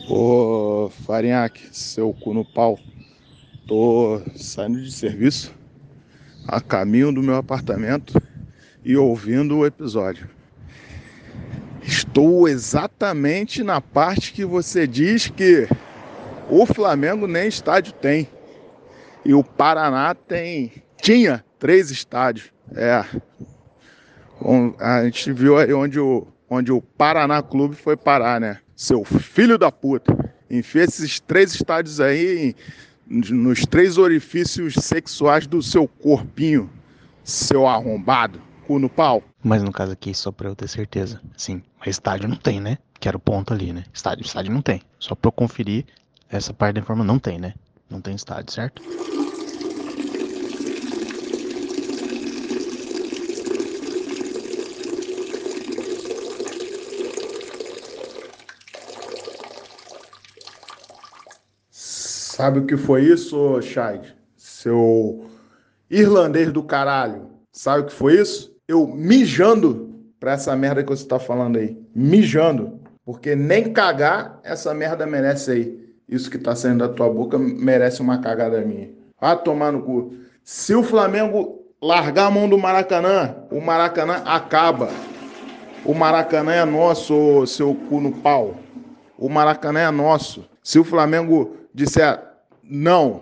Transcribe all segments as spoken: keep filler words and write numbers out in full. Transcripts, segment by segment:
Ô, Farinhaque, seu cu no pau. Tô saindo de serviço, a caminho do meu apartamento e ouvindo o episódio. Estou exatamente na parte que você diz que o Flamengo nem estádio tem. E o Paraná tem, tinha três estádios. É. A gente viu aí onde o, onde o Paraná Clube foi parar, né? Seu filho da puta. Enfia esses três estádios aí nos três orifícios sexuais do seu corpinho, seu arrombado, cu no pau. Mas no caso aqui, só pra eu ter certeza, sim, mas estádio não tem, né? Que era o ponto ali, né? Estádio, estádio não tem. Só pra eu conferir, essa parte da informação não tem, né? Não tem estádio, certo? Sabe o que foi isso, Shade? Seu irlandês do caralho. Sabe o que foi isso? Eu mijando pra essa merda que você tá falando aí. Mijando. Porque nem cagar essa merda merece aí. Isso que tá saindo da tua boca merece uma cagada minha. Ah, tomar no cu. Se o Flamengo largar a mão do Maracanã, o Maracanã acaba. O Maracanã é nosso, seu cu no pau. O Maracanã é nosso. Se o Flamengo disser não,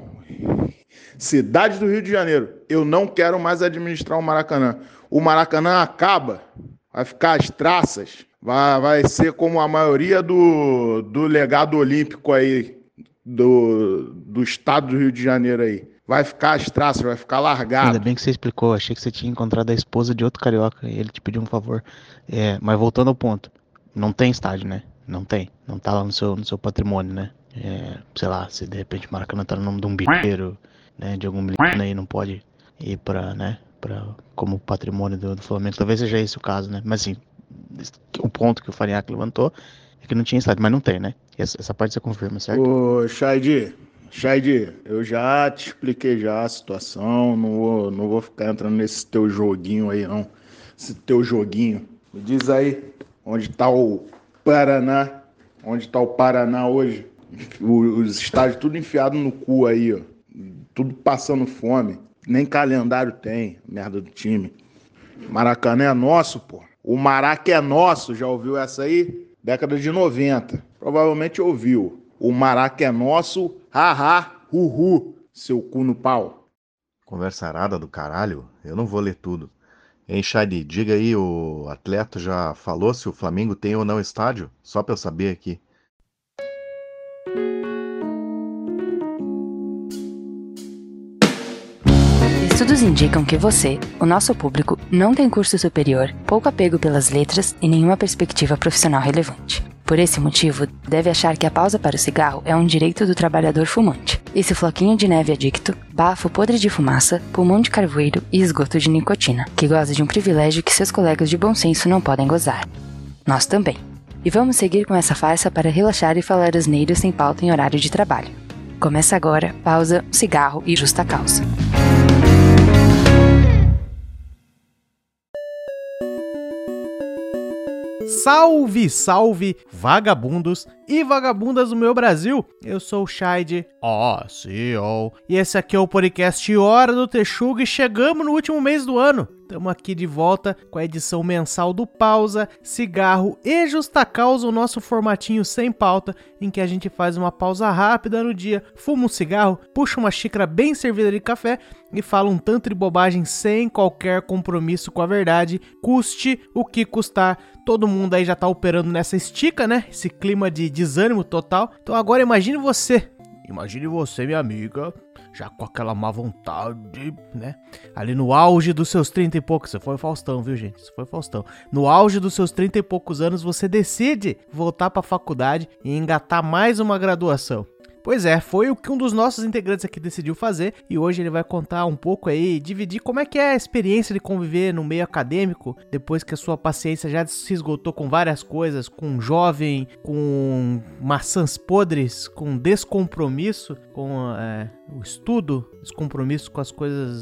cidade do Rio de Janeiro, eu não quero mais administrar o Maracanã. O Maracanã acaba, vai ficar as traças, vai, vai ser como a maioria do, do legado olímpico aí, do, do estado do Rio de Janeiro aí. Vai ficar as traças, vai ficar largado. Ainda bem que você explicou, achei que você tinha encontrado a esposa de outro carioca e ele te pediu um favor. É, mas voltando ao ponto, não tem estádio, né? Não tem, não tá lá no seu, no seu patrimônio, né? É, sei lá, se de repente o Maracanã tá no nome de um bicheiro, né? De algum milionário aí, não pode ir pra, né? Pra, como patrimônio do, do Flamengo. Talvez seja esse o caso, né? Mas assim, o ponto que o Farinhaque levantou é que não tinha estádio, mas não tem, né? Essa, essa parte você confirma, certo? Ô, Shaidi, Shaidi, eu já te expliquei já a situação, não vou, não vou ficar entrando nesse teu joguinho aí, não. Esse teu joguinho. Me diz aí, onde tá o Paraná? Onde tá o Paraná hoje? Os estádios tudo enfiado no cu aí, ó. Tudo passando fome. Nem calendário tem, merda do time. Maracanã é nosso, pô. O Maraca é nosso, já ouviu essa aí? Década de noventa. Provavelmente ouviu. O Maraca é nosso, haha, uhu, seu cu no pau. Conversa arada do caralho, eu não vou ler tudo. Hein, Shadi, diga aí, o atleta já falou se o Flamengo tem ou não estádio? Só pra eu saber aqui. Estudos indicam que você, o nosso público, não tem curso superior, pouco apego pelas letras e nenhuma perspectiva profissional relevante. Por esse motivo, deve achar que a pausa para o cigarro é um direito do trabalhador fumante. Esse floquinho de neve adicto, bafo podre de fumaça, pulmão de carvoeiro e esgoto de nicotina, que goza de um privilégio que seus colegas de bom senso não podem gozar. Nós também. E vamos seguir com essa farsa para relaxar e falar asneiras sem pauta em horário de trabalho. Começa agora, pausa, cigarro e justa causa. Salve, salve, vagabundos e vagabundas do meu Brasil! Eu sou o Shade, ó, C E O, e esse aqui é o podcast Hora do Texugo e chegamos no último mês do ano. Estamos aqui de volta com a edição mensal do Pausa, Cigarro e Justa Causa, o nosso formatinho sem pauta, em que a gente faz uma pausa rápida no dia, fuma um cigarro, puxa uma xícara bem servida de café e fala um tanto de bobagem sem qualquer compromisso com a verdade, custe o que custar. Todo mundo aí já tá operando nessa estica, né? Esse clima de desânimo total. Então agora imagine você, imagine você, minha amiga, já com aquela má vontade, né? Ali no auge dos seus trinta e poucos, você foi Faustão, viu, gente? Você foi Faustão. No auge dos seus trinta e poucos anos, você decide voltar pra faculdade e engatar mais uma graduação. Pois é, foi o que um dos nossos integrantes aqui decidiu fazer e hoje ele vai contar um pouco aí, dividir como é que é a experiência de conviver no meio acadêmico depois que a sua paciência já se esgotou com várias coisas, com um jovem, com maçãs podres, com descompromisso, com é, o estudo, descompromisso com as coisas que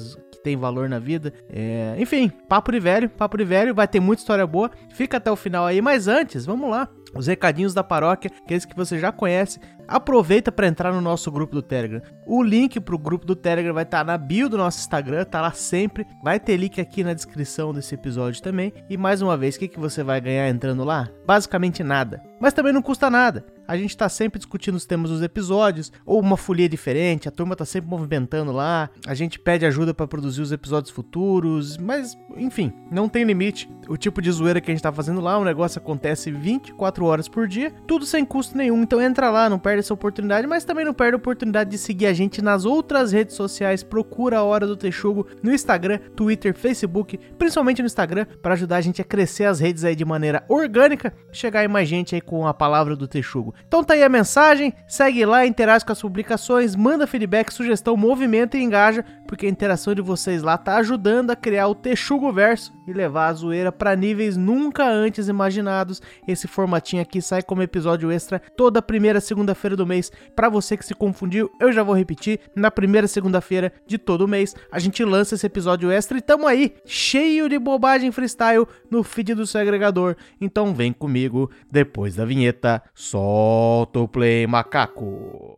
tem valor na vida. É, enfim, papo de velho, papo de velho, vai ter muita história boa. Fica até o final aí, mas antes, vamos lá. Os recadinhos da paróquia, aqueles que você já conhece. Aproveita para entrar no nosso grupo do Telegram. O link pro grupo do Telegram vai estar tá na bio do nosso Instagram, tá lá sempre. Vai ter link aqui na descrição desse episódio também. E mais uma vez, o que, que você vai ganhar entrando lá? Basicamente nada. Mas também não custa nada. A gente tá sempre discutindo os temas dos episódios, ou uma folia diferente, a turma tá sempre movimentando lá, a gente pede ajuda pra produzir os episódios futuros, mas, enfim, não tem limite. O tipo de zoeira que a gente tá fazendo lá, o negócio acontece vinte e quatro horas por dia, tudo sem custo nenhum, então entra lá, não perde essa oportunidade, mas também não perde a oportunidade de seguir a gente nas outras redes sociais, procura a Hora do Texugo no Instagram, Twitter, Facebook, principalmente no Instagram, pra ajudar a gente a crescer as redes aí de maneira orgânica, chegar aí mais gente aí com a palavra do Texugo. Então tá aí a mensagem, segue lá, interage com as publicações, manda feedback, sugestão, movimento e engaja, porque a interação de vocês lá tá ajudando a criar o Texugo Verso e levar a zoeira pra níveis nunca antes imaginados. Esse formatinho aqui sai como episódio extra toda primeira segunda-feira do mês. Pra você que se confundiu, eu já vou repetir, na primeira segunda-feira de todo mês a gente lança esse episódio extra e tamo aí, cheio de bobagem freestyle no feed do seu agregador. Então vem comigo, depois da vinheta, solta o play, macaco!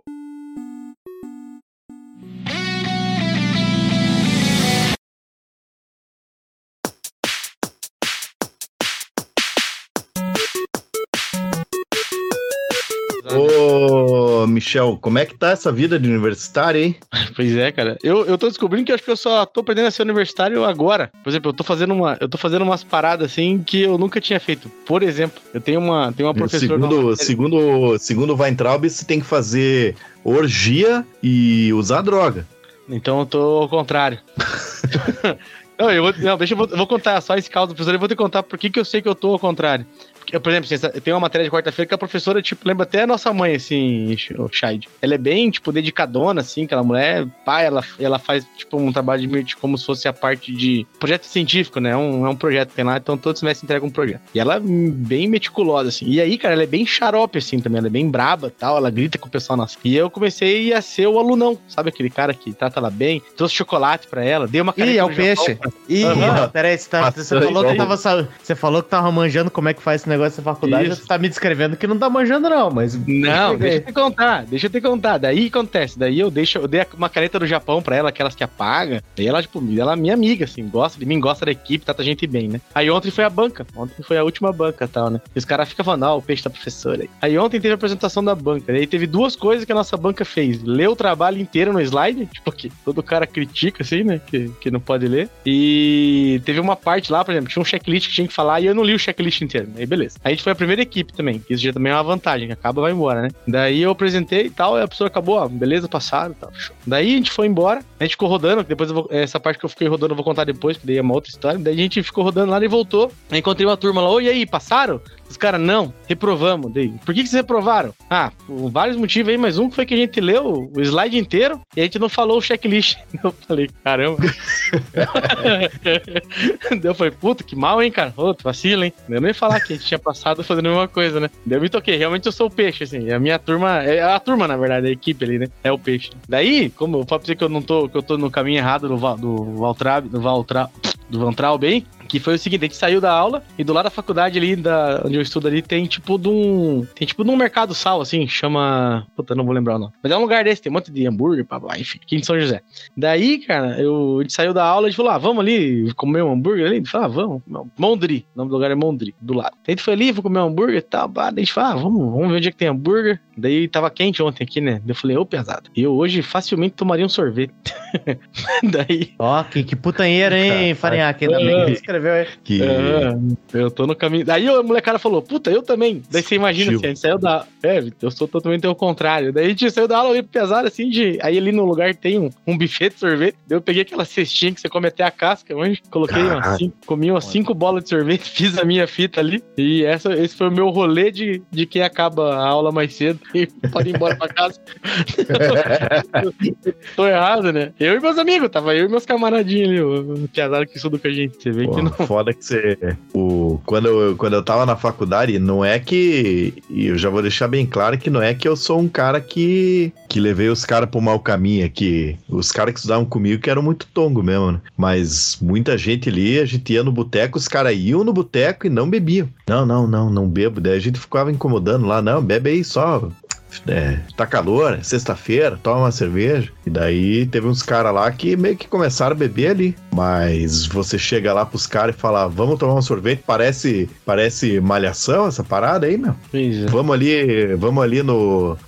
Ô, Michel, como é que tá essa vida de universitário, hein? Pois é, cara. Eu, eu tô descobrindo que eu acho que eu só tô aprendendo a ser universitário agora. Por exemplo, eu tô fazendo uma, eu tô fazendo umas paradas assim que eu nunca tinha feito. Por exemplo, eu tenho uma, tenho uma professora... Segundo, segundo, segundo o Weintraub, você tem que fazer orgia e usar droga. Então eu tô ao contrário. Não, eu vou, não, deixa eu vou, eu vou contar só esse caso do professor, eu vou te contar por que que eu sei que eu tô ao contrário. Eu, por exemplo, eu tenho uma matéria de quarta-feira que a professora, tipo, lembra até a nossa mãe, assim, o Shade. Ela é bem, tipo, dedicadona, assim, aquela mulher, pai, ela, ela faz, tipo, um trabalho de, de como se fosse a parte de projeto científico, né? É um, é um projeto que tem lá, então todo semestre entrega um projeto. E ela é bem meticulosa, assim. E aí, cara, ela é bem xarope, assim, também. Ela é bem braba e tal, ela grita com o pessoal na... E eu comecei a ser o alunão, sabe? Aquele cara que trata ela bem, trouxe chocolate pra ela, dei uma caneta. Ih, é o peixe. Pra... Ih, uhum. Peraí, você, tá, você, falou que tava, você falou que tava manjando como é que faz esse negócio na faculdade. Isso. Você tá me descrevendo que não tá manjando, não, mas... Não, deixa eu te contar, deixa eu te contar. Daí acontece, daí eu deixo, eu dei uma caneta do Japão pra ela, aquelas que apaga. Daí ela, tipo, ela é minha amiga, assim, gosta de mim, gosta da equipe, trata a gente bem, né? Aí ontem foi a banca, ontem foi a última banca e tal, né? E os caras ficam falando, ah, o peixe da professora aí. Aí ontem teve a apresentação da banca, daí teve duas coisas que a nossa banca fez. Leu o trabalho inteiro no slide, tipo, que todo cara critica, assim, né? Que, que não pode ler. E teve uma parte lá, por exemplo, tinha um checklist que tinha que falar e eu não li o checklist inteiro. Aí beleza. Aí a gente foi a primeira equipe também, que isso já também é uma vantagem, que acaba, vai embora, né? Daí eu apresentei e tal, e a pessoa acabou, ó, beleza, passaram e tal. Show. Daí a gente foi embora, a gente ficou rodando, depois eu vou, essa parte que eu fiquei rodando eu vou contar depois, porque daí é uma outra história. Daí a gente ficou rodando lá e voltou. Aí encontrei uma turma lá, oi, e aí, passaram? Os caras, não, reprovamos. Daí, por que que vocês reprovaram? Ah, por vários motivos aí, mas um foi que a gente leu o slide inteiro e a gente não falou o checklist. Eu falei, caramba. Daí eu falei, puta, que mal, hein, cara? Ô, vacila, hein? Eu nem ia falar que a gente tinha passado fazendo a mesma coisa, né? Daí eu me toquei, realmente eu sou o peixe, assim. A minha turma, é a turma, na verdade, a equipe ali, né? É o peixe. Daí, como eu falo pra você que eu não tô, que eu tô no caminho errado do, Val, do Valtraub, do Valtraub, do Weintraub bem, que foi o seguinte, a gente saiu da aula e do lado da faculdade ali, da, onde eu estudo ali, tem tipo de um... Tem tipo de um mercado sal, assim, chama... Puta, não vou lembrar o nome. Mas é um lugar desse, tem um monte de hambúrguer, blá, blá, enfim, aqui em São José. Daí, cara, eu, a gente saiu da aula e a gente falou, ah, vamos ali comer um hambúrguer ali? A gente falou, ah, vamos. Mondri, o nome do lugar é Mondri, do lado. Daí a gente foi ali, foi comer um hambúrguer e tal, blá, daí a gente falou, ah, vamos, vamos ver onde é que tem hambúrguer. Daí tava quente ontem aqui, né? Daí eu falei, ô, pesado, eu hoje facilmente tomaria um sorvete. Daí... Ó, que, que putanheira, hein, Farinhaque? Ainda bem que escreveu aí. Que... É, eu tô no caminho. Daí a molecada falou, puta, eu também. Daí você imagina assim, a gente saiu da... É, eu sou totalmente ao contrário. Daí a gente saiu da aula ali pesada, assim, de... Aí ali no lugar tem um, um buffet de sorvete. Daí eu peguei aquela cestinha que você come até a casca, hoje. Coloquei umas cinco, comi umas cinco bolas de sorvete, fiz a minha fita ali. E essa, esse foi o meu rolê de, de quem acaba a aula mais cedo e pode ir embora pra casa. Tô errado, né? Eu e meus amigos, tava eu e meus camaradinhos ali, o piazada que estuda com a gente. Você vê Pô, que não... foda que você... O, quando, eu, quando eu tava na faculdade, não é que... E eu já vou deixar bem claro que não é que eu sou um cara que... Que levei os caras pro mau caminho, que os caras que estudavam comigo que eram muito tongo mesmo, né? Mas muita gente ali, a gente ia no boteco, os caras iam no boteco e não bebiam. Não, não, não, não bebo. Daí a gente ficava incomodando lá, não, bebe aí só... É, tá calor, é sexta-feira, toma uma cerveja. E daí teve uns caras lá que meio que começaram a beber ali. Mas você chega lá pros caras e fala, vamos tomar um sorvete, parece, parece malhação essa parada aí, meu. É. Vamos ali, vamos ali no,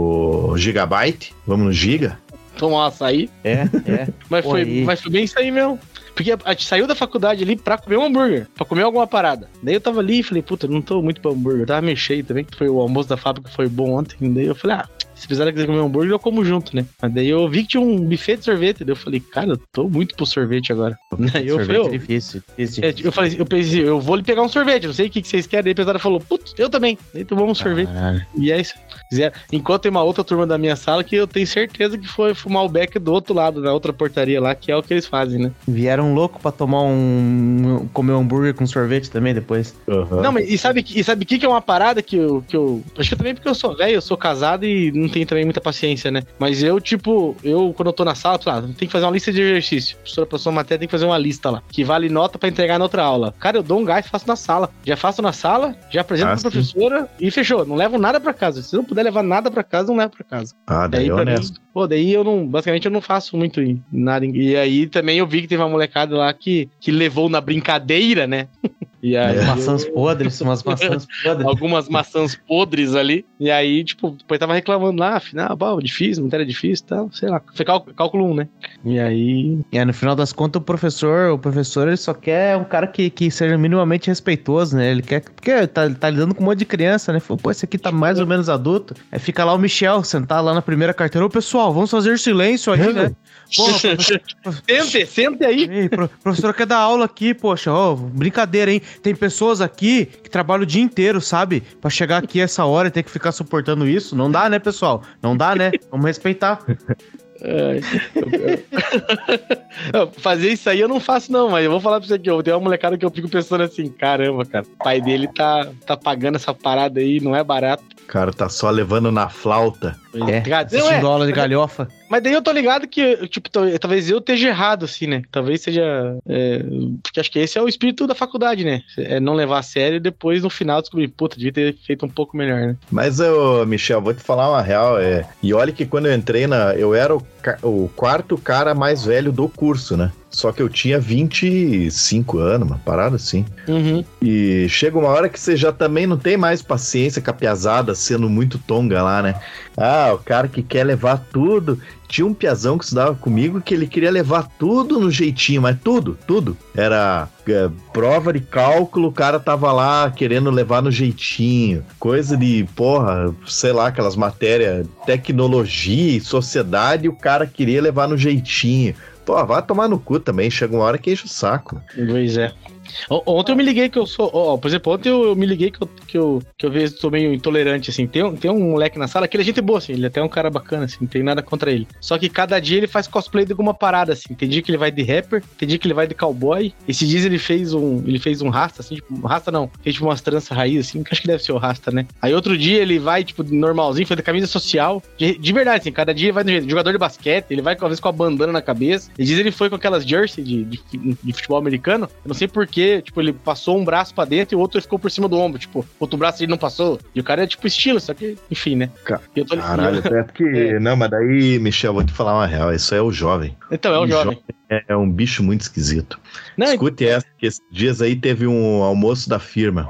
no Gigabyte, vamos no Giga. Tomar um açaí. É, é. Mas, Pô, foi, aí. mas foi bem isso aí mesmo. Porque a gente saiu da faculdade ali pra comer um hambúrguer, pra comer alguma parada. Daí eu tava ali e falei, puta, não tô muito pra hambúrguer. Eu tava meio cheio também, foi o almoço da fábrica, foi bom ontem. Daí eu falei, ah, se precisar quiser comer um hambúrguer, eu como junto, né? Mas daí eu vi que tinha um buffet de sorvete. Daí eu falei, cara, eu tô muito pro sorvete agora. Daí eu Sorvete falei, é difícil, difícil, é, difícil. eu falei, eu pensei, eu vou lhe pegar um sorvete, não sei o que, que vocês querem. Daí a pesada falou, putz, eu também. Daí tomamos um sorvete. Caralho. E é isso. Zero. Enquanto tem uma outra turma da minha sala que eu tenho certeza que foi fumar o beck do outro lado, na outra portaria lá, que é o que eles fazem, né? Vieram louco pra tomar um... comer um hambúrguer com sorvete também depois. Uhum. Não, mas e sabe que e sabe que que é uma parada que eu, que eu acho que também porque eu sou velho, eu sou casado e não tenho também muita paciência, né? Mas eu, tipo, eu quando eu tô na sala, ah, tem que fazer uma lista de exercício. A professora passou uma matéria, tem que fazer uma lista lá, que vale nota pra entregar na outra aula. Cara, eu dou um gás e faço na sala. Já faço na sala, já apresento Ah, pra professora e fechou. Não levo nada pra casa. Se não puder levar nada pra casa, não levo pra casa. Ah, daí é pra honesto. mim, pô, daí eu não, basicamente eu não faço muito nada. E aí também eu vi que teve uma molecada lá que, que levou na brincadeira, né? E aí, É. Maçãs podres, umas maçãs podres. algumas maçãs podres ali. E aí, tipo, depois tava reclamando lá, afinal, pô, difícil, matéria difícil e tal, sei lá. Foi cálculo, cálculo um, né? E aí. E aí, no final das contas, o professor, o professor, ele só quer um cara que, que seja minimamente respeitoso, né? Ele quer. Porque tá, tá lidando com um monte de criança, né? Falou, pô, esse aqui tá mais ou menos adulto. Aí fica lá o Michel, sentar lá na primeira carteira. Ô, pessoal, vamos fazer silêncio aí, né? Porra, professor, Sente, sente aí. ei, pro, professor quer dar aula aqui, poxa, ó, brincadeira, hein? Tem pessoas aqui que trabalham o dia inteiro, sabe? Pra chegar aqui essa hora e ter que ficar suportando isso. Não dá, né, pessoal? Não dá, né? Vamos respeitar. É, eu- fazer isso aí eu não faço, não, mas eu vou falar pra você que eu tenho uma molecada que eu fico pensando assim, caramba, cara, o pai dele tá, tá pagando essa parada aí, não é barato. O cara tá só levando na flauta. É, Cara, não assistindo é, aula de galhofa. mas daí eu tô ligado que, tipo, tal- talvez eu esteja errado, assim, né? Talvez seja. É, porque acho que esse é o espírito da faculdade, né? É não levar a sério e depois no final descobrir, puta, devia ter feito um pouco melhor, né? Mas, eu, Michel, vou te falar uma real. É... E olha que quando eu entrei na. Eu era o, ca- o quarto cara mais velho do curso, né? Só que eu tinha vinte e cinco anos, uma parada assim. Uhum. E chega uma hora que você já também não tem mais paciência com a piazada sendo muito tonga lá, né? Ah, o cara que quer levar tudo. Tinha um piazão que estudava comigo que ele queria levar tudo no jeitinho, mas tudo, tudo. Era é, prova de cálculo, o cara tava lá querendo levar no jeitinho. Coisa de, porra, sei lá, aquelas matérias, tecnologia e sociedade, o cara queria levar no jeitinho. Pô, vai tomar no cu também, chega uma hora que enche o saco. Pois é. O- Ontem eu me liguei que eu sou. Ó, por exemplo, ontem eu, eu me liguei que eu, que eu, que eu vejo, tô meio intolerante, assim. Tem, um- tem um moleque na sala que ele é gente boa, assim. Ele é até um cara bacana, assim. Não tem nada contra ele. Só que cada dia ele faz cosplay de alguma parada, assim. Tem dia que ele vai de rapper, tem dia que ele vai de cowboy. Esses dias ele fez um. Ele fez um rasta, assim. Tipo, rasta não. Fez tipo umas tranças raiz, assim. Que acho que deve ser o rasta, né? Aí outro dia ele vai, tipo, normalzinho, foi de camisa social. De, de verdade, assim. Cada dia ele vai do jeito. Jogador de basquete, ele vai, às vezes, com a bandana na cabeça. E diz ele foi com aquelas jersey de, de, de futebol americano. Eu não sei porquê, tipo, ele passou um braço pra dentro e o outro ficou por cima do ombro, tipo, outro braço ele não passou. E o cara é tipo estilo, só que, enfim, né? Ca- E eu tô- Caralho, certo que. É. Não, mas daí, Michel, vou te falar uma real. Isso é o jovem. Então, é o O jovem. É, é um bicho muito esquisito. Não, Escute essa, que esses dias aí teve um almoço da firma.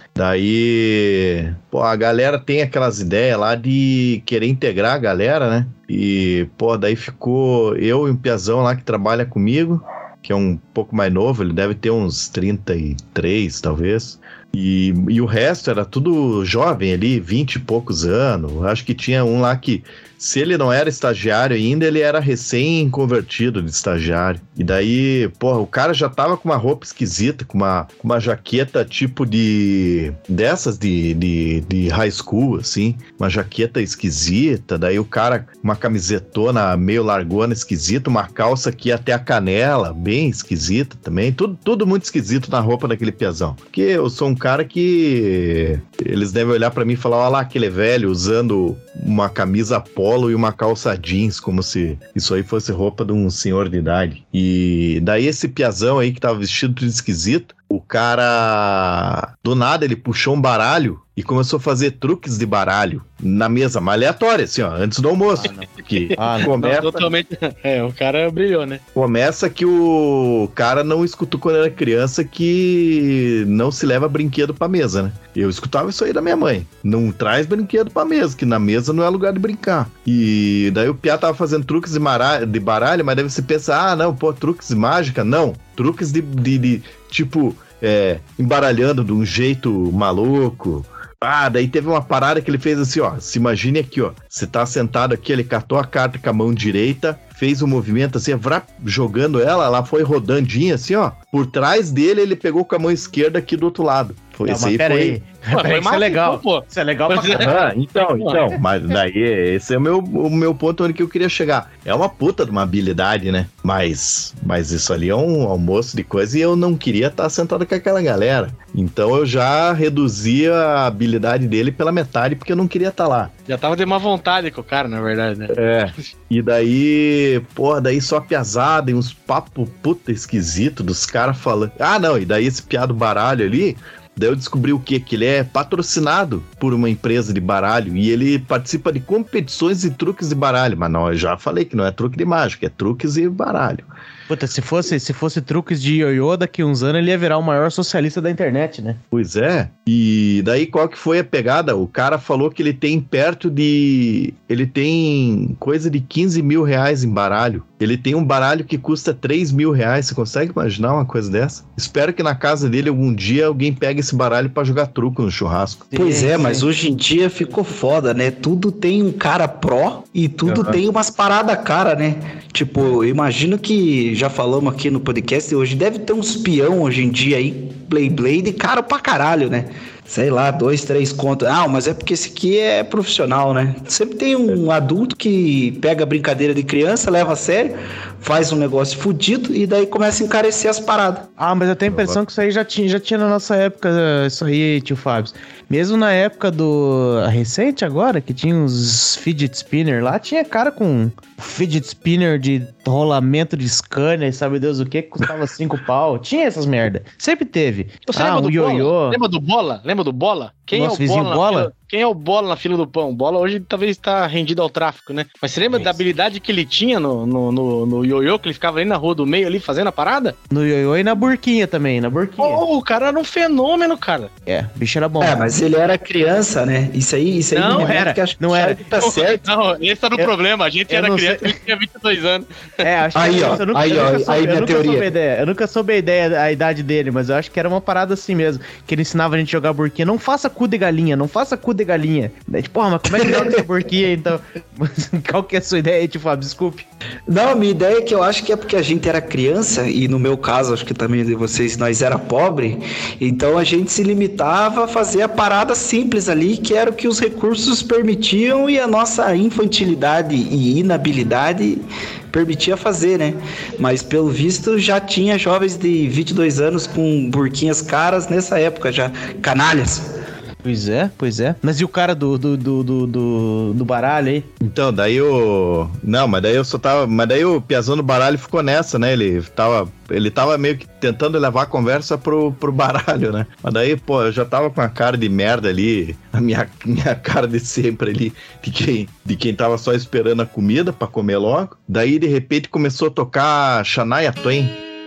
Daí, pô, a galera tem aquelas ideias lá de querer integrar a galera, né? E, pô, daí ficou eu e um piazão lá que trabalha comigo, que é um pouco mais novo, ele deve ter uns trinta e três, talvez. E, e o resto era tudo jovem ali, vinte e poucos anos. Acho que tinha um lá que, se ele não era estagiário ainda, ele era recém-convertido de estagiário. E daí, porra, o cara já tava com uma roupa esquisita, com uma, com uma jaqueta tipo de... dessas de, de, de high school, assim. Uma jaqueta esquisita. Daí o cara, uma camisetona meio largona esquisita, uma calça que ia até a canela, bem esquisita também. Tudo, tudo muito esquisito na roupa daquele piazão. Porque eu sou um cara que... eles devem olhar pra mim e falar, olha lá aquele velho usando uma camisa polo e uma calça jeans, como se isso aí fosse roupa de um senhor de idade. E daí esse piazão aí que tava vestido tudo esquisito, o cara, do nada, ele puxou um baralho e começou a fazer truques de baralho na mesa, mas aleatória, assim, ó, antes do almoço. Ah, que ah, começa... não, totalmente... É, o cara brilhou, né? Começa que o cara não escutou quando era criança que não se leva brinquedo pra mesa, né? Eu escutava isso aí da minha mãe. Não traz brinquedo pra mesa, que na mesa não é lugar de brincar. E daí o piá tava fazendo truques de, maralho, de baralho, mas deve se pensar, ah, não, pô, truques de mágica? Não. Truques de, de, de tipo, é, embaralhando de um jeito maluco. Ah, daí teve uma parada que ele fez assim, ó, se imagine aqui, ó, você tá sentado aqui, ele catou a carta com a mão direita, fez um movimento assim, vrap, jogando ela, ela foi rodandinha assim, ó, por trás dele ele pegou com a mão esquerda aqui do outro lado. Foi não, esse mas aí, pera foi... aí. Pô, pera aí, isso é legal, pô. Isso é legal pra caramba. Ah, então, então, mas daí esse é o meu, o meu ponto onde que eu queria chegar. É uma puta de uma habilidade, né? Mas, mas isso ali é um almoço de coisa e eu não queria estar sentado com aquela galera. Então eu já reduzia a habilidade dele pela metade porque eu não queria estar lá. Já tava de má vontade com o cara, na verdade, né? É. E daí, porra, daí só piazada e uns papos puta esquisito dos caras falando. Ah, não, e daí esse piado baralho ali. Daí eu descobri o quê? Que ele é patrocinado por uma empresa de baralho e ele participa de competições e truques de baralho. Mas não, eu já falei que não é truque de mágica, é truques e baralho. Puta, se fosse, se fosse truques de ioiô, daqui uns anos ele ia virar o maior socialista da internet, né? Pois é. E daí qual que foi a pegada? O cara falou que ele tem perto de... Ele tem coisa de quinze mil reais em baralho. Ele tem um baralho que custa três mil reais. Você consegue imaginar uma coisa dessa? Espero que na casa dele algum dia alguém pegue esse baralho pra jogar truco no churrasco. Pois é, mas hoje em dia ficou foda, né? Tudo tem um cara pró e tudo uhum. tem umas paradas cara, né? Tipo, eu imagino que, já falamos aqui no podcast, hoje deve ter uns peão hoje em dia aí, Play Blade, caro pra caralho, né? Sei lá, dois, três contos. Ah, mas é porque esse aqui é profissional, né? Sempre tem um adulto que pega a brincadeira de criança, leva a sério, faz um negócio fudido e daí começa a encarecer as paradas. Ah, mas eu tenho a impressão que isso aí já tinha, já tinha na nossa época, isso aí, tio Fábio. Mesmo na época do... recente agora, que tinha uns fidget spinner lá, tinha cara com fidget spinner de rolamento de scanner, sabe Deus o que, que custava cinco pau. Tinha essas merda. Sempre teve. Você ah, lembra, um do ioiô. Lembra do Bola? Lembra do Bola? Quem Nosso é o vizinho Bola? Bola? Quem é o Bola na fila do pão? Bola hoje talvez está rendido ao tráfico, né? Mas você lembra é da habilidade que ele tinha no, no, no, no ioiô, que ele ficava ali na rua do meio ali fazendo a parada? No ioiô e na burquinha também, na burquinha. Oh, o cara era um fenômeno, cara. É, o bicho era bom. É, mas ele era criança, né? Isso aí, isso aí não era, que não era. Tá certo. Não, esse tá no eu, problema. A gente era criança, sei. Ele tinha vinte e dois anos. É, acho aí, que ó, eu nunca, aí, eu ó, nunca aí soube, minha eu nunca teoria. soube a ideia. Eu nunca soube a ideia, a idade dele, mas eu acho que era uma parada assim mesmo. Que ele ensinava a gente a jogar burquinha. Não faça cu de galinha, não faça cu de galinha. Daí, tipo, mas como é que joga essa burquinha, então? Qual que é a sua ideia, tipo, Fábio? Desculpe. Não, a minha ideia é que eu acho que é porque a gente era criança, e no meu caso, acho que também de vocês, nós era pobre, então a gente se limitava a fazer a parada simples ali, que era o que os recursos permitiam e a nossa infantilidade e inabilidade permitia fazer, né? Mas pelo visto já tinha jovens de vinte e dois anos com burquinhas caras nessa época já, canalhas. Pois é, pois é. Mas e o cara do, do, do, do, do, do baralho aí? Então, daí o... Não, mas daí eu só tava... Mas daí o piazão do baralho ficou nessa, né? Ele tava... Ele tava meio que tentando levar a conversa pro, pro baralho, né? Mas daí, pô, eu já tava com a cara de merda ali, a minha, minha cara de sempre ali, de quem, de quem tava só esperando a comida pra comer logo. Daí, de repente, começou a tocar Shania Twain.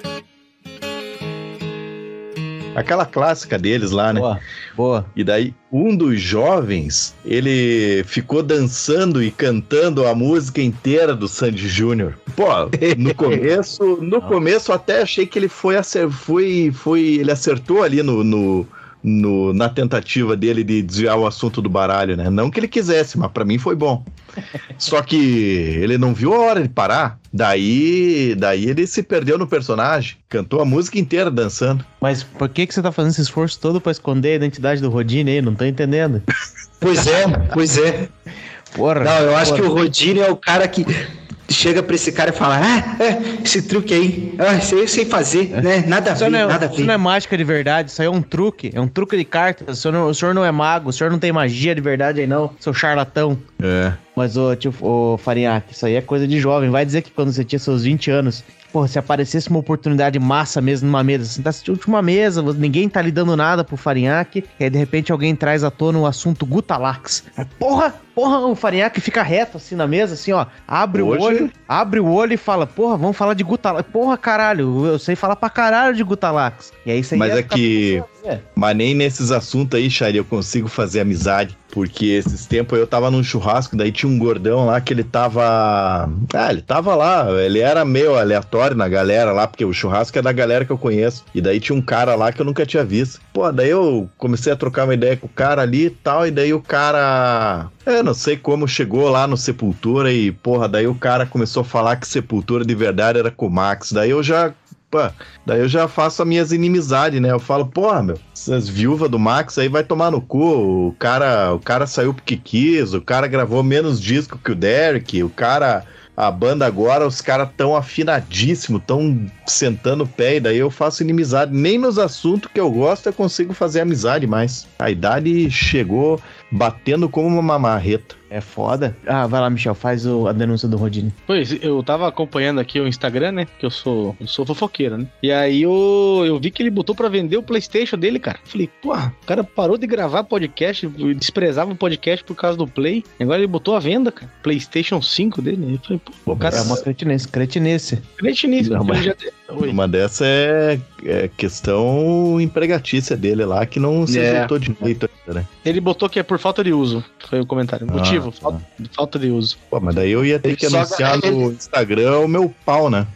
Aquela clássica deles lá, né? Boa, boa. E daí, um dos jovens, ele ficou dançando e cantando a música inteira do Sandy Júnior Pô, no começo, no começo até achei que ele foi, acer, foi, foi ele acertou ali no, no, no, na tentativa dele de desviar o assunto do baralho, né? Não que ele quisesse, mas pra mim foi bom. Só que ele não viu a hora de parar. Daí, daí ele se perdeu no personagem. Cantou a música inteira dançando. Mas por que, que você tá fazendo esse esforço todo pra esconder a identidade do Rodine aí? Não tô entendendo. Pois é, pois é. Porra. Não, eu acho porra. que o Rodine é o cara que chega pra esse cara e fala: Ah, é, esse truque aí, ah, isso aí eu sei fazer, é. né? Nada a Isso ver, não, é, nada a ver. Isso não é mágica de verdade, isso aí é um truque. É um truque de cartas. O senhor não, o senhor não é mago, o senhor não tem magia de verdade aí não, seu charlatão. É. Mas, ô, tio, ô, Farinhaque, isso aí é coisa de jovem. Vai dizer que quando você tinha seus vinte anos, porra, se aparecesse uma oportunidade massa mesmo numa mesa, você tá assistindo uma mesa, ninguém tá lhe dando nada pro Farinhaque, e aí de repente alguém traz à tona o assunto Gutalax. Porra, porra, o Farinhaque fica reto assim na mesa, assim, ó, abre Hoje... o olho, abre o olho e fala, porra, vamos falar de Gutalax. Porra, caralho, eu sei falar pra caralho de Gutalax. E aí você Mas é que... É. Mas nem nesses assuntos aí, Xari, eu consigo fazer amizade. Porque esses tempos eu tava num churrasco, daí tinha um gordão lá que ele tava... Ah, ele tava lá, ele era meio aleatório na galera lá, porque o churrasco é da galera que eu conheço. E daí tinha um cara lá que eu nunca tinha visto. Pô, daí eu comecei a trocar uma ideia com o cara ali e tal, e daí o cara... Eu não sei como chegou lá no Sepultura e, porra, daí o cara começou a falar que Sepultura de verdade era com o Max. Daí eu já... Pô, daí eu já faço as minhas inimizades, né? Eu falo, porra, meu, essas viúvas do Max aí vai tomar no cu. O cara, o cara saiu porque quis, o cara gravou menos disco que o Derek, o cara... A banda agora, os caras tão afinadíssimos, tão sentando o pé, e daí eu faço inimizade. Nem nos assuntos que eu gosto eu consigo fazer amizade mais. A idade chegou batendo como uma marreta. É foda. Ah, vai lá, Michel, faz o, a denúncia do Rodine. Pois, eu tava acompanhando aqui o Instagram, né? Que eu sou, eu sou fofoqueiro, né? E aí eu, eu vi que ele botou pra vender o PlayStation dele, cara. Falei, porra, o cara parou de gravar podcast, desprezava o podcast por causa do Play. Agora ele botou à venda, cara. PlayStation cinco dele. Eu falei, pô, o cara é uma cretinice, cretinice. Cretinice. Não, mas... já... Uma dessa é, é questão empregatícia dele lá, que não se É. ajeitou direito ainda, né? Ele botou que é por falta de uso. Foi o comentário. Motivo, Ah, falta, falta de uso. Pô, mas daí eu ia ter Ele que só- anunciar ele- no Instagram o meu pau, né?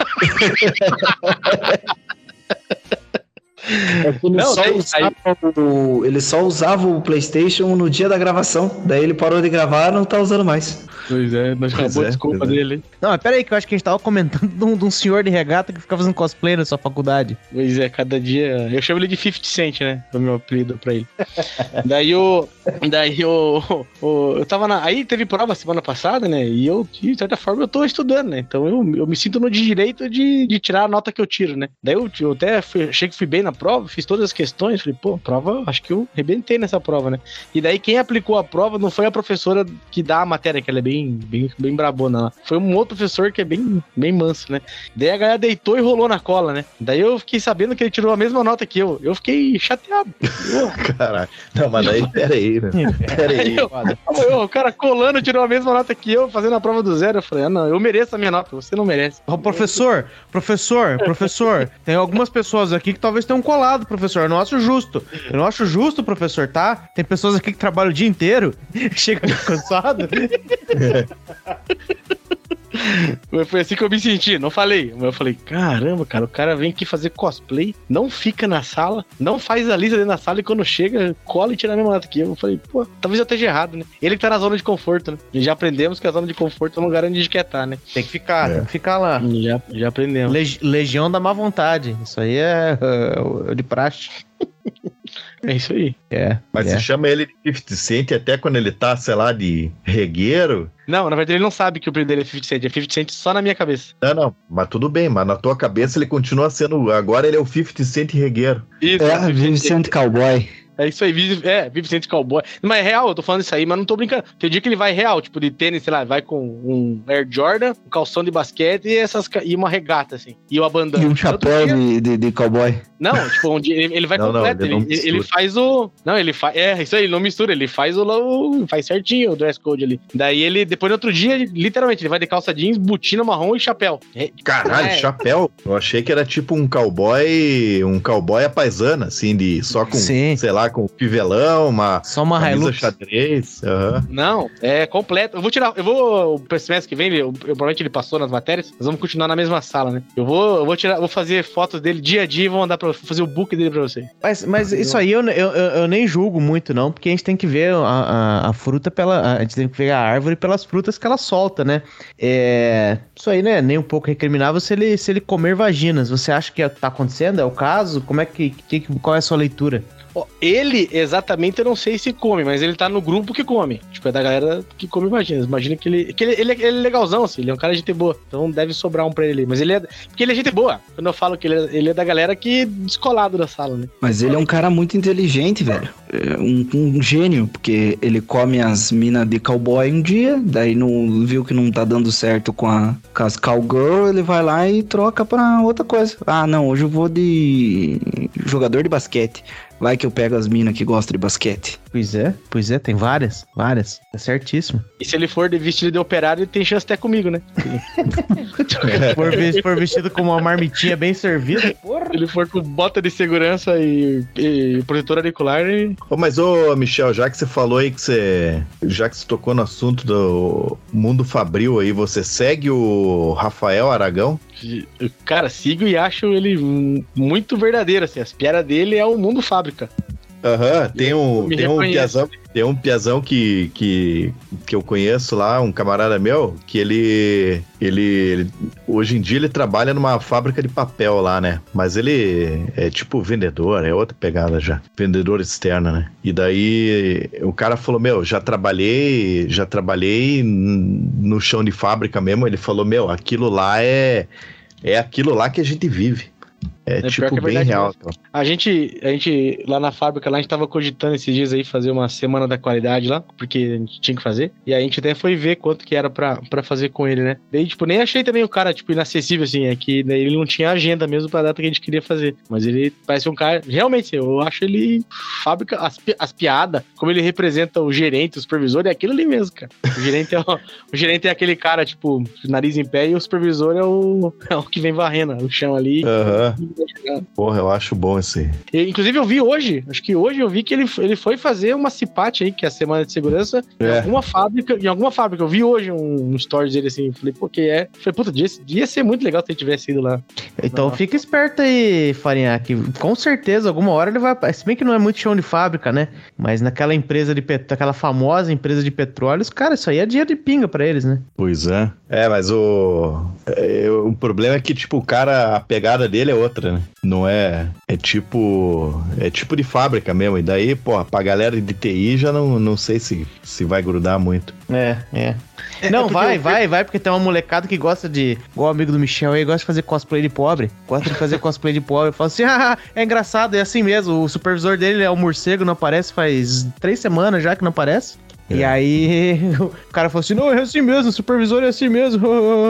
Ele, Não, só daí- usava o, ele só usava o PlayStation no dia da gravação. Daí ele parou de gravar e não tá usando mais. Pois é, nós Pois acabou é, a desculpa pois é. dele. Não, mas pera aí, que eu acho que a gente tava comentando de um, de um senhor de regata que fica fazendo cosplay na sua faculdade. Pois é, cada dia. Eu chamo ele de fifty cent, né? É o meu apelido pra ele. daí o. Daí o, o. Eu tava na. Aí teve prova semana passada, né? E eu, de certa forma, eu tô estudando, né? Então eu, eu me sinto no direito de, de tirar a nota que eu tiro, né? Daí eu, eu até fui, achei que fui bem na prova, fiz todas as questões. Falei, pô, prova, acho que eu arrebentei nessa prova, né? E daí quem aplicou a prova não foi a professora que dá a matéria, que ela é bem, bem, bem brabona lá. Foi um outro professor que é bem, bem manso, né? Daí a galera deitou e rolou na cola, né? Daí eu fiquei sabendo que ele tirou a mesma nota que eu. Eu fiquei chateado. Eu, Caralho. Não, mas daí, peraí, né? Peraí. Aí eu- eu, o cara colando tirou a mesma nota que eu, fazendo a prova do zero. Eu falei, ah, não, eu mereço a minha nota, você não merece. Ô, professor, professor, professor, tem algumas pessoas aqui que talvez tenham colado, professor. Eu não acho justo. Eu não acho justo, professor, tá? Tem pessoas aqui que trabalham o dia inteiro, chega cansado. Mas foi assim que eu me senti, não falei. Mas eu falei, caramba, cara, o cara vem aqui fazer cosplay, não fica na sala, não faz a lista dentro da sala e quando chega, cola e tira a mesma nota que eu. Eu falei, pô, talvez eu esteja errado, né? Ele que tá na zona de conforto, né? E já aprendemos que a zona de conforto não garante de quietar, né? Tem que ficar, É. tem que ficar lá. E Já, já aprendemos. Leg- Legião da má vontade. Isso aí é, é, é de praxe. É isso aí. É. Mas é. você chama ele de fifty cent até quando ele tá, sei lá, de regueiro? Não, na verdade ele não sabe que o apelido dele é fifty cent, é fifty cent só na minha cabeça. Não, não, mas tudo bem, mas na tua cabeça ele continua sendo, agora ele é o fifty cent regueiro. Isso, É, Vicente Cowboy. É isso aí, vive- é, vive Cent Cowboy. Mas é real, eu tô falando isso aí, mas não tô brincando. Tem dia que ele vai real, tipo, de tênis, sei lá, vai com um Air Jordan, um calção de basquete e, essas, ca- e uma regata, assim. E uma bandana. E um Outro chapéu dia- de, de, de cowboy. Não, tipo, um dia ele, ele vai Não, não, completo, ele não ele, ele, mistura. faz o... Não, ele faz... É, isso aí, ele não mistura, ele faz o, o... Faz certinho o dress code ali. Daí ele, depois no outro dia, ele- literalmente, ele vai de calça jeans, botina marrom e chapéu. É, Caralho, é, chapéu. Eu achei que era tipo um cowboy, um cowboy à paisana, assim, de só com, Sim. sei lá, lá com pivelão, uma Só uma camisa Hilux. xadrez. Uhum. Não, é completo. Eu vou tirar, eu vou, pro semestre que vem, eu, eu, provavelmente ele passou nas matérias, nós vamos continuar na mesma sala, né? Eu vou, eu vou tirar, vou fazer fotos dele dia a dia e vou mandar pra fazer o book dele pra você. Mas, mas isso aí eu, eu, eu, eu nem julgo muito, não, porque a gente tem que ver a, a, a fruta pela. A gente tem que ver a árvore pelas frutas que ela solta, né? É, isso aí, né? Nem um pouco recriminável se ele, se ele comer vaginas. Você acha que tá acontecendo? É o caso? Como é que, que qual é a sua leitura? Ó, ele, exatamente, eu não sei se come, mas ele tá no grupo que come. Tipo, é da galera que come vaginas. Imagina que ele... Que ele, ele, ele é legalzão, assim. Ele é um cara de gente boa. Então deve sobrar um pra ele. Mas ele é... Porque ele é gente boa. Quando eu falo que ele é, ele é da galera que... Descolado da sala, né? Mas ele é um cara muito inteligente, velho. É um, um gênio, porque ele come as minas de cowboy um dia, daí não viu que não tá dando certo com, a, com as cowgirl, ele vai lá e troca pra outra coisa. Ah, não, hoje eu vou de jogador de basquete. Vai que eu pego as minas que gostam de basquete. Pois é, pois é, tem várias, várias. É certíssimo. E se ele for de vestido de operário, ele tem chance até comigo, né? Se for, ve- for vestido com uma marmitinha bem servida, porra. Se ele for com bota de segurança e, e protetor auricular, ele... Ô, mas, ô, Michel, já que você falou aí que você... Já que você tocou no assunto do mundo fabril aí, você segue o Rafael Aragão? Cara, sigo e acho ele muito verdadeiro, assim. As piadas dele é o mundo fábrica. Aham, uhum, tem um, Me tem um reconheço. piazão, tem um piazão que, que, que eu conheço lá, um camarada meu, que ele, ele, ele, hoje em dia ele trabalha numa fábrica de papel lá, né? Mas ele é tipo vendedor, é outra pegada já, vendedor externo, né? E daí o cara falou, meu, já trabalhei, já trabalhei no chão de fábrica mesmo, ele falou, meu, aquilo lá é, é aquilo lá que a gente vive. É, É, tipo pior que é bem verdade real. mesmo. A gente, a gente, lá na fábrica, lá a gente tava cogitando esses dias aí fazer uma semana da qualidade lá, porque a gente tinha que fazer. E aí a gente até foi ver quanto que era pra, pra fazer com ele, né? Daí, tipo, nem achei também o cara, tipo, inacessível, assim, é que daí ele não tinha agenda mesmo pra data que a gente queria fazer. Mas ele parece um cara, realmente, eu acho ele fábrica, as, pi- as piadas, como ele representa o gerente, o supervisor, é aquilo ali mesmo, cara. O gerente é, o, o gerente é aquele cara, tipo, nariz em pé, e o supervisor é o, é o que vem varrendo o chão ali. Aham. Porra, eu acho bom esse. E, inclusive, eu vi hoje, acho que hoje eu vi que ele, ele foi fazer uma cipate aí, que é a Semana de Segurança, É. em alguma fábrica, em alguma fábrica. Eu vi hoje um, um stories dele assim, falei, pô, que é? Falei, puta, devia, devia ser muito legal se ele tivesse ido lá. Então Não. fica esperto aí, Farinha, que com certeza alguma hora ele vai... Se bem que não é muito chão de fábrica, né? Mas naquela empresa de pet... aquela famosa empresa de petróleos, cara, isso aí é dinheiro de pinga pra eles, né? Pois é. É, mas o... é, o problema é que, tipo, o cara, a pegada dele é outra, né? Não é... É tipo... É tipo de fábrica mesmo. E daí, pô, pra galera de T I já não, não sei se, se vai grudar muito. É, é. Não, porque vai, eu- vai, vai, porque tem uma molecada que gosta de... Igual o amigo do Michel aí, gosta de fazer cosplay de pobre. Gosta de fazer cosplay de pobre. Fala assim, ah, é engraçado, é assim mesmo. O supervisor dele é o morcego, não aparece faz três semanas já que não aparece. E aí, o cara falou assim, não, é assim mesmo, o supervisor é assim mesmo.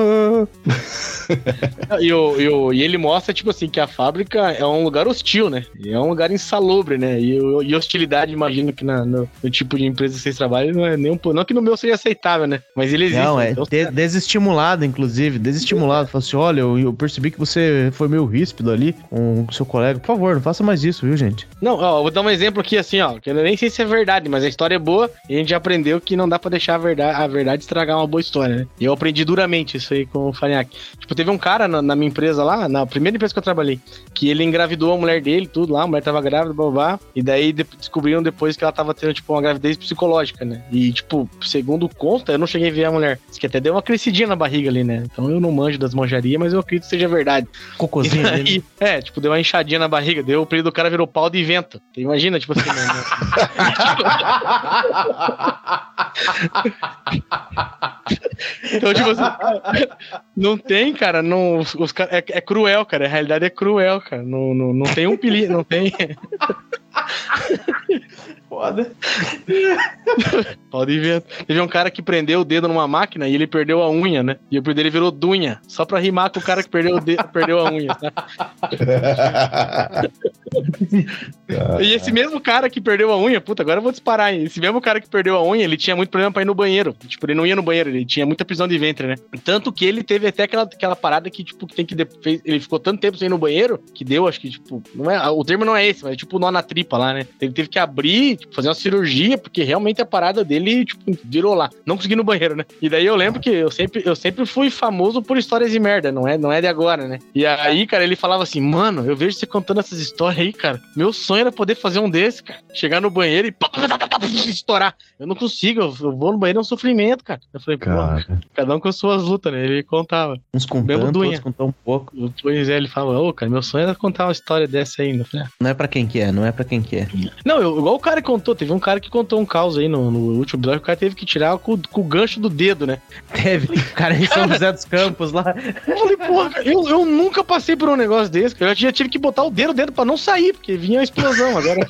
E, o, e, o, e ele mostra, tipo assim, que a fábrica é um lugar hostil, né? E é um lugar insalubre, né? E, o- e hostilidade, imagino que na, no, no tipo de empresa que vocês trabalham, não é nem um pouco. Não que no meu seja aceitável, né? Mas ele existe. Não, é então, de- desestimulado, inclusive, desestimulado. Falou assim, olha, eu, eu percebi que você foi meio ríspido ali com o seu colega. Por favor, não faça mais isso, viu, gente? Não, ó, eu vou dar um exemplo aqui, assim, ó, que eu nem sei se é verdade, mas a história é boa e a gente já aprendeu que não dá pra deixar a verdade, a verdade estragar uma boa história, né? E eu aprendi duramente isso aí com o Farinhaque. Tipo, teve um cara na, na minha empresa lá, na primeira empresa que eu trabalhei, que ele engravidou a mulher dele, tudo lá, a mulher tava grávida, blá, blá, blá, e daí de- descobriram depois que ela tava tendo, tipo, uma gravidez psicológica, né? E, tipo, segundo conta, eu não cheguei a ver a mulher. Diz que até deu uma crescidinha na barriga ali, né? Então eu não manjo das manjarias, mas eu acredito que seja verdade. Cocôzinho E dele. daí, é, tipo, deu uma inchadinha na barriga, deu o período do cara virou pau de vento. Então, imagina, tipo assim, né? Então, tipo assim, não tem, cara, não, os, os cara- é, é cruel, cara, a realidade é cruel, cara, não, não, não tem um pili, não tem... foda. Pode ver. Teve um cara que prendeu o dedo numa máquina e ele perdeu a unha, né? E o dedo dele virou dunha. Só pra rimar com o cara que perdeu o dedo, perdeu a unha, tá? E esse mesmo cara que perdeu a unha, puta, agora eu vou disparar, hein? Esse mesmo cara que perdeu a unha, ele tinha muito problema pra ir no banheiro. Tipo, ele não ia no banheiro, ele tinha muita prisão de ventre, né? Tanto que ele teve até aquela, aquela parada que, tipo, que tem que... Fez, ele ficou tanto tempo sem ir no banheiro, que deu, acho que, tipo... Não é, o termo não é esse, mas tipo, nó na tripa lá, né? Ele teve que abrir, tipo, fazer uma cirurgia, porque realmente a parada dele, tipo, virou lá. Não consegui ir no banheiro, né? E daí eu lembro que eu sempre, eu sempre fui famoso por histórias de merda, não é, não é de agora, né? E aí, cara, ele falava assim, mano, eu vejo você contando essas histórias aí, cara. Meu sonho era poder fazer um desse, cara. Chegar no banheiro e estourar. Eu não consigo, eu vou no banheiro, é um sofrimento, cara. Eu falei, pô, cada um com as suas lutas, né? Ele contava. Uns com tanto, outros com tão pouco. Pois é, ele falava, ô, cara, meu sonho era contar uma história dessa ainda. Falei, ah. Não é pra quem quer, não é pra quem quer. Não, eu, igual o cara contou, teve um cara que contou um caos aí no, no último episódio, o cara teve que tirar com, com o gancho do dedo, né? Teve, o cara em São José dos Campos lá. Eu falei, porra, eu, eu nunca passei por um negócio desse, cara. Eu já tive que botar o dedo dentro pra não sair, porque vinha a explosão agora.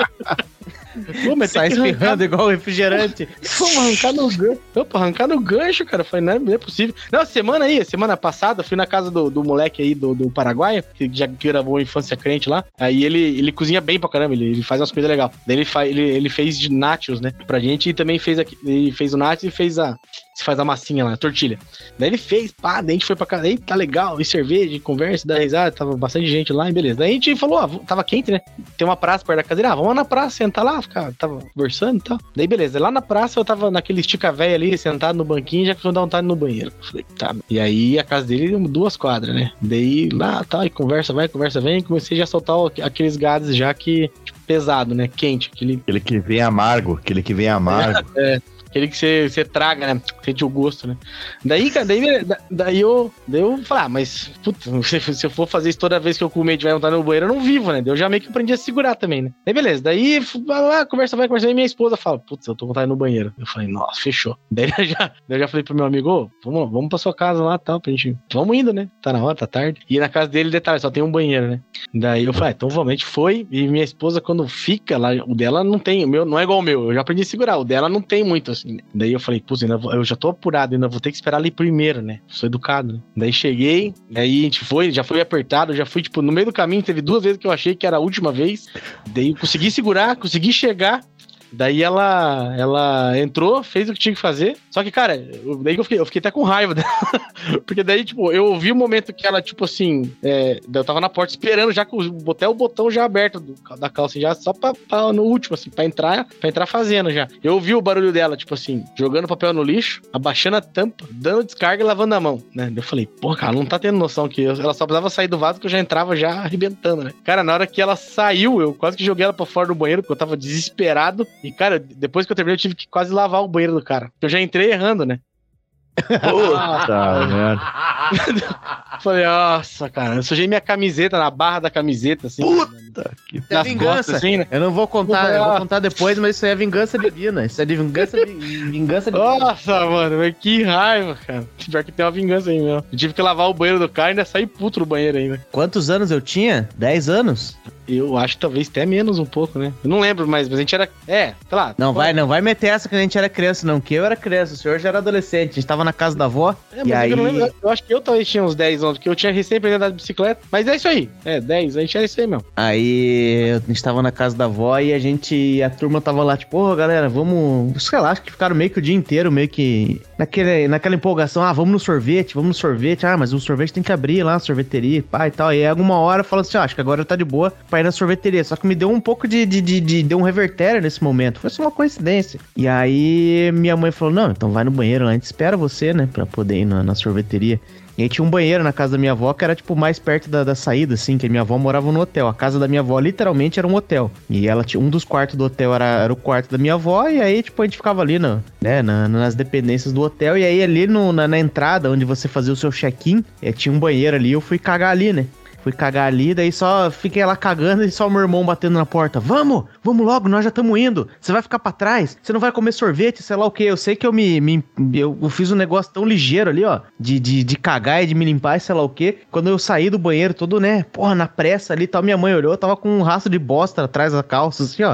Pô, mas sai espirrando arrancar... igual refrigerante. Pô, arrancar no gancho. Opa, arrancar no gancho, cara. Eu falei, não é, não é possível. Não, semana aí, semana passada, fui na casa do, do moleque aí do, do Paraguai, que já gravou Infância Crente lá. Aí ele, ele cozinha bem pra caramba, ele, ele faz umas coisas legais. Daí ele, fa, ele, ele fez de nachos, né? Pra gente e também fez aqui. Ele fez o nachos e fez a. Se faz a massinha lá, a tortilha. Daí ele fez, pá, daí a gente foi pra casa, aí tá legal, e cerveja, conversa, dá risada, tava bastante gente lá, e beleza. Daí a gente falou, ó, tava quente, né? Tem uma praça perto da casa dele, ah, vamos lá na praça, sentar lá, ficar, tava conversando e tal. Daí beleza, lá na praça eu tava naquele estica velho ali, sentado no banquinho, já que eu dar vontade no banheiro. Eu falei, tá. E aí a casa dele, duas quadras, né? Daí lá, tá, e conversa vai, conversa vem, e comecei já a soltar aqueles gases já que, tipo, pesado, né? Quente. Aquele, aquele que vem amargo, aquele que vem amargo. É. é. Aquele que você, você traga, né? Sente o gosto, né? Daí, cara, daí, daí, eu, daí eu falei, ah, mas, puta, se, se eu for fazer isso toda vez que eu comer e tiver vontade no banheiro, eu não vivo, né? Daí eu já meio que aprendi a segurar também, né? Daí, beleza. Daí, lá, conversa vai, conversa vai, e minha esposa fala, putz, eu tô com vontade no banheiro. Eu falei, nossa, fechou. Daí eu já, daí eu já falei pro meu amigo, ô, vamos, vamos pra sua casa lá e tal, pra gente, vamos indo, né? Tá na hora, tá tarde. E na casa dele, detalhe, só tem um banheiro, né? Daí eu falei, ah, então vamos, a gente foi, e minha esposa, quando fica lá, o dela não tem, o meu não é igual o meu, eu já aprendi a segurar, o dela não tem muito, assim, né? Daí eu falei, putz, eu já tô apurado, ainda vou ter que esperar ali primeiro, né? Sou educado, né? Daí cheguei, aí a gente foi, já foi apertado, já fui, tipo, no meio do caminho, teve duas vezes que eu achei que era a última vez. Daí eu consegui segurar, consegui chegar. Daí ela, ela entrou, fez o que tinha que fazer. Só que, cara, eu, daí eu fiquei, eu fiquei até com raiva dela. Porque daí, tipo, eu ouvi o momento que ela, tipo assim, é, eu tava na porta esperando já, com até o botão já aberto do, da calça, já só pra, pra, no último, assim, pra entrar, pra entrar fazendo já. Eu ouvi o barulho dela, tipo assim, jogando papel no lixo, abaixando a tampa, dando descarga e lavando a mão, né? Eu falei, pô, cara, não tá tendo noção que eu, ela só precisava sair do vaso que eu já entrava já arrebentando, né? Cara, na hora que ela saiu, eu quase que joguei ela pra fora do banheiro, porque eu tava desesperado. E, cara, depois que eu terminei, eu tive que quase lavar o banheiro do cara. Eu já entrei errando, né? Puta merda. Falei, nossa, cara, eu sujei minha camiseta na barra da camiseta, assim. Puta que é vingança. Costas, assim, né? Eu não vou contar, Puta, eu vou contar depois, mas isso aí é vingança divina. Isso é de vingança de vingança divina. Nossa, mano, que raiva, cara. Pior que tem uma vingança aí mesmo. Eu tive que lavar o banheiro do cara e ainda sair puto do banheiro ainda. Quantos anos eu tinha? Dez anos? Eu acho que talvez até menos um pouco, né? Eu não lembro mais, mas a gente era... É, sei lá. Não, vai, não vai meter essa que a gente era criança, não. Que eu era criança, o senhor já era adolescente. A gente tava na casa da avó. É, mas aí... eu não lembro. Eu acho que eu talvez tinha uns dez anos, porque eu tinha recém aprendido a andar de bicicleta. Mas é isso aí. É, dez, a gente era isso aí mesmo. Aí a gente tava na casa da avó e a gente... A turma tava lá, tipo, ô, galera, vamos... Sei lá, acho que ficaram meio que o dia inteiro, meio que... Naquele, naquela empolgação, ah, vamos no sorvete, vamos no sorvete. Ah, mas o sorvete tem que abrir lá, a sorveteria, pá e tal. E aí alguma hora fala assim, ah, acho que agora tá de boa pra ir na sorveteria. Só que me deu um pouco de, de, de, de deu um revertério nesse momento. Foi só uma coincidência. E aí minha mãe falou, não, então vai no banheiro lá, a gente espera você, né, pra poder ir na, na sorveteria. E aí tinha um banheiro na casa da minha avó que era, tipo, mais perto da, da saída, assim, que a minha avó morava no hotel. A casa da minha avó, literalmente, era um hotel. E ela tinha, um dos quartos do hotel era, era o quarto da minha avó, e aí, tipo, a gente ficava ali, no, né, na, nas dependências do hotel. E aí, ali no, na, na entrada, onde você fazia o seu check-in, é, tinha um banheiro ali, eu fui cagar ali, né? Fui cagar ali, daí só fiquei lá cagando e só o meu irmão batendo na porta. Vamos, vamos logo, nós já estamos indo. Você vai ficar pra trás, você não vai comer sorvete, sei lá o quê. Eu sei que eu me, me eu, eu fiz um negócio tão ligeiro ali, ó, de, de, de cagar e de me limpar e sei lá o quê. Quando eu saí do banheiro todo, né, porra, na pressa ali e tal, minha mãe olhou, tava com um rastro de bosta atrás da calça, assim, ó.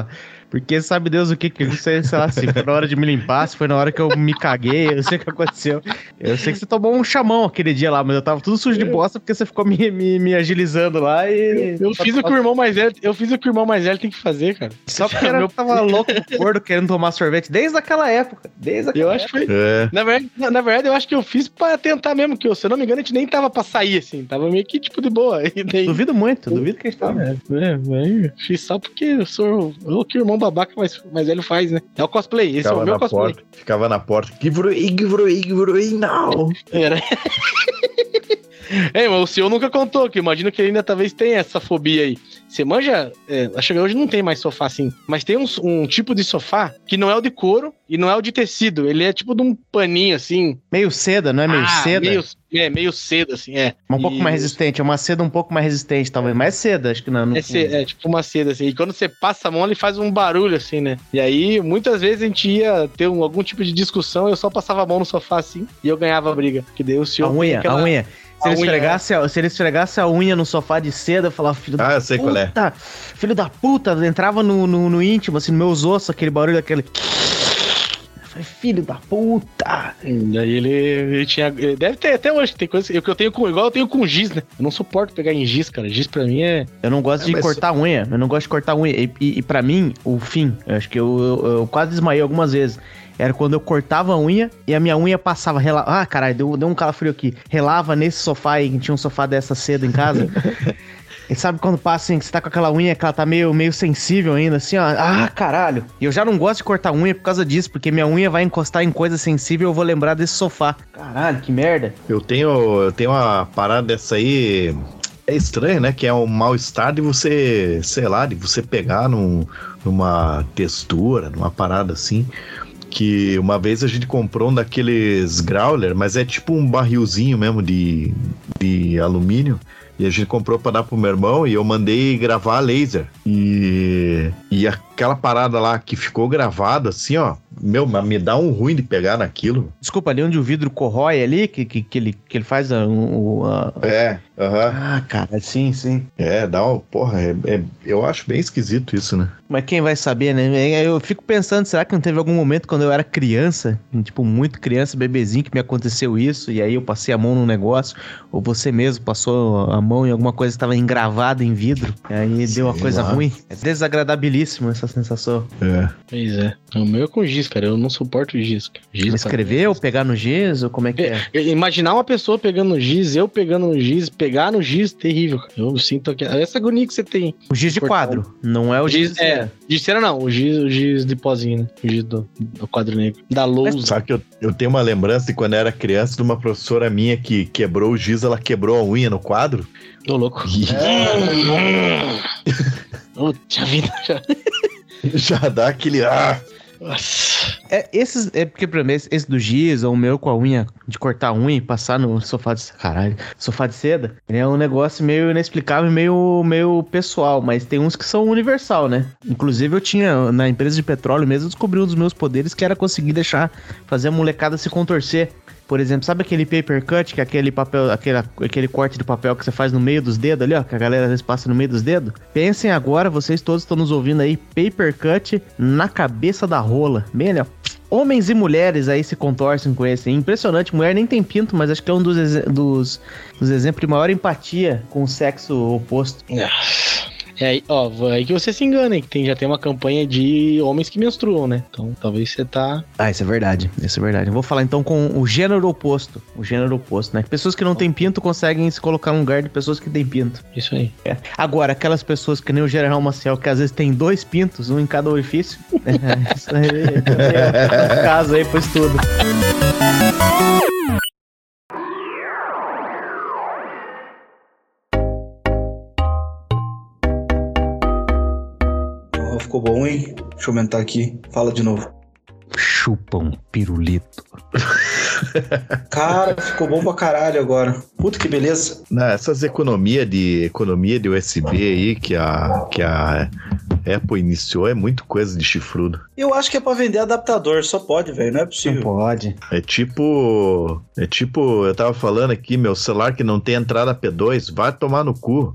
Porque sabe Deus o que que, sei, sei lá, se foi na hora de me limpar, se foi na hora que eu me caguei, eu não sei o que aconteceu. Eu sei que você tomou um chamão aquele dia lá, mas eu tava tudo sujo de bosta porque você ficou me, me, me agilizando lá e... Eu, eu fiz o que o irmão mais velho, eu fiz o que o irmão mais velho tem que fazer, cara. Só porque eu tava louco, gordo, querendo tomar sorvete desde aquela época, desde aquela Eu época. acho que foi... É. Na verdade, na, na verdade, eu acho que eu fiz pra tentar mesmo, que eu, se eu não me engano, a gente nem tava pra sair, assim, tava meio que, tipo, de boa. E daí... Duvido muito, duvido que a gente tava. É, é, é, fiz só porque eu sou o que o irmão babaca mais, mais velho faz, né? É o cosplay, esse Ficava é o meu na cosplay. porta, ficava na porta. Give away, give away, give away now. Era... É, mas o senhor nunca contou, que imagino que ele ainda talvez tenha essa fobia aí. Você manja, é, acho que hoje não tem mais sofá assim, mas tem um, um tipo de sofá que não é o de couro e não é o de tecido, ele é tipo de um paninho assim. Meio seda, não é meio ah, seda? Meio, é, meio seda assim, é. Um pouco e... mais resistente, é uma seda um pouco mais resistente talvez, mas é seda, acho que não. não... É, seda, é tipo uma seda assim, e quando você passa a mão ele faz um barulho assim, né? E aí muitas vezes a gente ia ter um, algum tipo de discussão, eu só passava a mão no sofá assim e eu ganhava a briga, que daí o senhor... A unha, aquela... a unha. Se ele, unha, esfregasse, é. se ele esfregasse a unha no sofá de seda, eu falava, filho ah, da eu sei puta, qual é. filho da puta, entrava no, no, no íntimo, assim, no meus ossos, aquele barulho, aquele... Eu falei, filho da puta. Daí ele, ele tinha... Ele deve ter até hoje, tem coisa que eu tenho com... Igual eu tenho com giz, né? Eu não suporto pegar em giz, cara. Giz pra mim é... Eu não gosto é, de mas... cortar unha, eu não gosto de cortar unha. E, e, e pra mim, o fim, eu acho que eu, eu, eu quase desmaiei algumas vezes. Era quando eu cortava a unha e a minha unha passava, rela... ah, caralho, deu, deu um calafrio aqui. Relava nesse sofá aí, que tinha um sofá dessa seda em casa. E sabe quando passa assim, que você tá com aquela unha que ela tá meio, meio sensível ainda, assim, ó. Ah, caralho. E eu já não gosto de cortar unha por causa disso, porque minha unha vai encostar em coisa sensível e eu vou lembrar desse sofá. Caralho, que merda. Eu tenho, eu tenho uma parada dessa aí... É estranho, né? Que é um mal-estar de você, sei lá, de você pegar num, numa textura, numa parada assim... Que uma vez a gente comprou um daqueles growler, mas é tipo um barrilzinho mesmo de, de alumínio. E a gente comprou pra dar pro meu irmão e eu mandei gravar a laser. E, e aquela parada lá que ficou gravada assim, ó. Meu, mas me dá um ruim de pegar naquilo. Desculpa, ali onde o vidro corrói ali, que, que, que, ele, que ele faz a... Um, a... É, aham. Uh-huh. Ah, cara, sim, sim. É, dá uma... Porra, é, é, eu acho bem esquisito isso, né? Mas quem vai saber, né? Eu fico pensando, será que não teve algum momento quando eu era criança, tipo, muito criança, bebezinho, que me aconteceu isso, e aí eu passei a mão num negócio, ou você mesmo passou a mão em alguma coisa que estava engravada em vidro, e aí Sei deu uma coisa lá. ruim. É desagradabilíssimo essa sensação. É. Pois é. O meu é com giz, cara. Eu não suporto giz. giz Escrever ou pegar no giz, ou como é que é? é? Imaginar uma pessoa pegando no giz, eu pegando no giz, pegar no giz, terrível. Eu sinto que... Essa agonia que você tem. O giz de quadro, não é o giz... giz é, giz de cera não. O giz, o giz de pozinho, né? O giz do, do quadro negro. Da lousa. Sabe que eu, eu tenho uma lembrança de quando eu era criança de uma professora minha que quebrou o giz, ela quebrou a unha no quadro. Tô louco. Puta vida, já... Já dá aquele... Ah. Nossa. É, esses, é porque pra mim, esse, esse do giz, ou o meu com a unha, de cortar a unha e passar no sofá de... Caralho, sofá de seda, é um negócio meio inexplicável, meio, meio pessoal, mas tem uns que são universal, né? Inclusive eu tinha, na empresa de petróleo mesmo, eu descobri um dos meus poderes, que era conseguir deixar, fazer a molecada se contorcer. Por exemplo, sabe aquele paper cut, que é aquele papel, aquele, aquele corte de papel que você faz no meio dos dedos ali, ó, que a galera às vezes passa no meio dos dedos? Pensem agora, vocês todos estão nos ouvindo aí, paper cut na cabeça da rola, bem ali, ó. Homens e mulheres aí se contorcem com esse, impressionante, mulher nem tem pinto, mas acho que é um dos, dos, dos exemplos de maior empatia com o sexo oposto. É aí, ó, aí que você se engana, hein? Que tem, já tem uma campanha de homens que menstruam, né? Então talvez você tá... Ah, isso é verdade, isso é verdade. Eu vou falar então com o gênero oposto, o gênero oposto, né? Pessoas que não têm pinto conseguem se colocar no lugar de pessoas que têm pinto. Isso aí. É. Agora, aquelas pessoas que nem o General Maciel, que às vezes tem dois pintos, um em cada orifício, é, isso aí é um caso aí pro estudo. Ficou bom, hein? Deixa eu aumentar aqui. Fala de novo. Chupa um pirulito. Cara, ficou bom pra caralho agora. Puta que beleza. Não, essas economias de economia de U S B aí que a, que a Apple iniciou é muito coisa de chifrudo. Eu acho que é pra vender adaptador, só pode, velho. Não é possível. Não pode. É tipo... É tipo, eu tava falando aqui, meu celular que não tem entrada P dois, vai tomar no cu.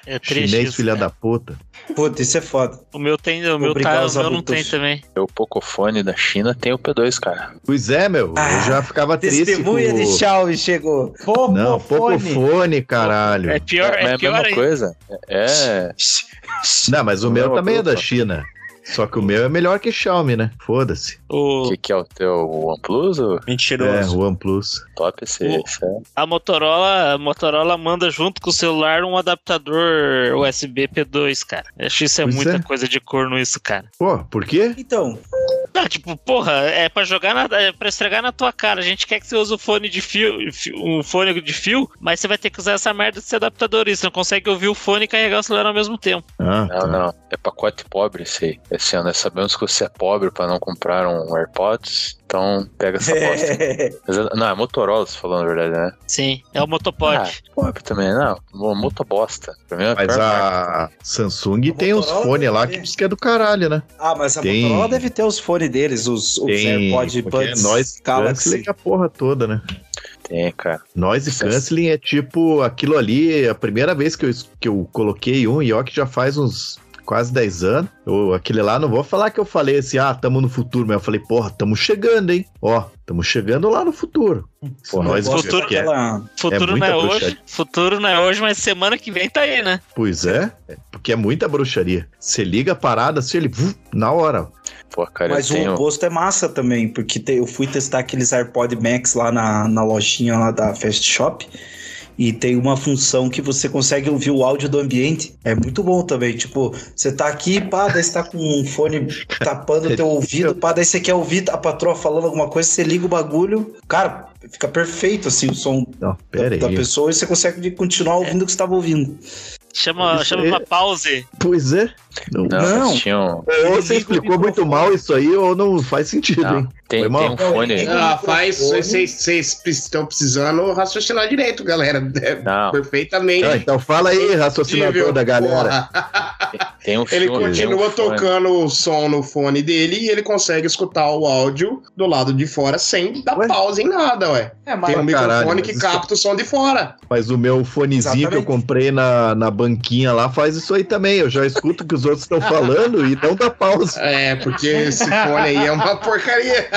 É triste Chinês, isso, filha cara. da puta. Puta, isso é foda. O meu tem, o meu Obrigado tá, aos o meu não adultos. tem também. O Pocophone da China tem o P dois, cara. Pois é, meu. Ah, eu já ficava triste com... Testemunha de Xiaomi chegou. Não, Pocophone, caralho. É pior, é é, a pior mesma ainda. coisa. É. Não, mas o Não, meu não, também é da opa. China. Só que o meu é melhor que Xiaomi, né? Foda-se. O, O que, que é o teu OnePlus? Ou... É, Mentiroso. o OnePlus. Top esse, O- esse é. a Motorola, a Motorola manda junto com o celular um adaptador U S B P dois, cara. Eu acho isso é Pois muita é. coisa de corno isso, cara. Pô, por quê? Então, Ah, tipo, porra, é pra jogar na, é pra esfregar na tua cara. A gente quer que você use o fone de fio, fio- um fone de fio, mas você vai ter que usar essa merda desse adaptador. Você não consegue ouvir o fone e carregar o celular ao mesmo tempo. Ah, Não, tá. não. É pacote pobre esse aí. Esse ano nós sabemos que você é pobre pra não comprar um AirPods. Então pega essa bosta. Mas é- não, é Motorola, você falou na verdade, né? Sim, é o Motopod. Ah, pobre também, não. Motobosta. Pra mim é a Mas pior marca. a Samsung A tem uns Motorola fones lá tem. que diz que é do caralho, né? ah, mas a Tem- Motorola deve ter os fones deles, os, os Tem AirPods porque é Buds nós Galaxy. canceling a porra toda, né? Tem, cara. Noise Isso. canceling é tipo aquilo ali, a primeira vez que eu, que eu coloquei um, e ó que já faz uns quase dez anos. Eu, aquele lá, não vou falar que eu falei assim, ah, tamo no futuro, mas eu falei, porra, tamo chegando, hein? Ó, tamo chegando lá no futuro. Pô, Esse nós negócio futuro que é. daquela- Futuro muita não é bruxaria. hoje, futuro não é hoje, mas semana que vem tá aí, né? Pois é, é, porque é muita bruxaria. Você liga a parada, assim, ele, vum, na hora. Pô, cara, Mas eu o tenho... oposto é massa também, porque te- eu fui testar aqueles AirPod Max lá na, na lojinha lá da Fast Shop e tem uma função que você consegue ouvir o áudio do ambiente. É muito bom também. Tipo, você tá aqui, pá, daí você tá com um fone tapando o teu ouvido, pá, daí você quer ouvir a patroa falando alguma coisa, você liga o bagulho, cara, fica perfeito assim o som Não, da, pera da aí. pessoa e você consegue continuar ouvindo o que você tava ouvindo. Chama, Isso chama aí. pra pause. Pois é. Não, Não, Não. mas tinha um... Ou você explicou muito mal isso aí, ou não faz sentido, Não, hein? tem, Foi mal? tem um fone... Ah, faz. Vocês vocês estão precisando raciocinar direito, galera. É Não. perfeitamente. Ah, então fala aí, raciocinador possível, da galera. porra. Tem um Ele fone- continua tem um fone. tocando o som no fone dele e ele consegue escutar o áudio do lado de fora sem dar Ué? pausa em nada, ué. É, mas Tem um Caralho, microfone mas que isso- capta o som de fora. Mas o meu fonezinho que eu Exatamente. comprei na, na banquinha lá faz isso aí também. Eu já escuto o que os outros estão falando e não dá pausa. É, porque esse fone aí é uma porcaria.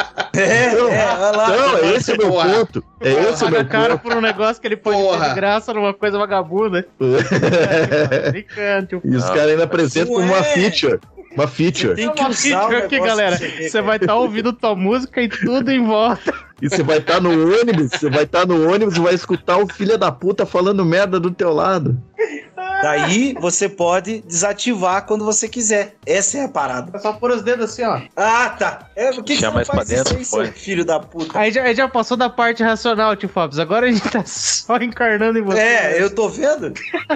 é, Não, é, olha lá. Não, é esse o meu Porra. ponto. É esse o Paga meu caro ponto. por um negócio que ele pode ter Porra. de graça numa coisa vagabunda. Brincando, tio. E os Não, caras ainda mas apresentam não uma é. feature. Uma feature. Tem que Uma usar o feature aqui, negócio galera. pra você ver, Você vai estar ouvindo tua música e tudo em volta. E você vai estar no ônibus, você vai estar no ônibus e vai escutar o filho da puta falando merda do teu lado. Daí você pode desativar quando você quiser. Essa é a parada. É só pôr os dedos assim, ó. Ah, tá. É, por que, que você Chama não mais pra faz isso dentro, aí, seu foi. filho da puta? Aí já, aí já passou da parte racional, tio Fábio. Agora a gente tá só encarnando em você. É, eu tô vendo.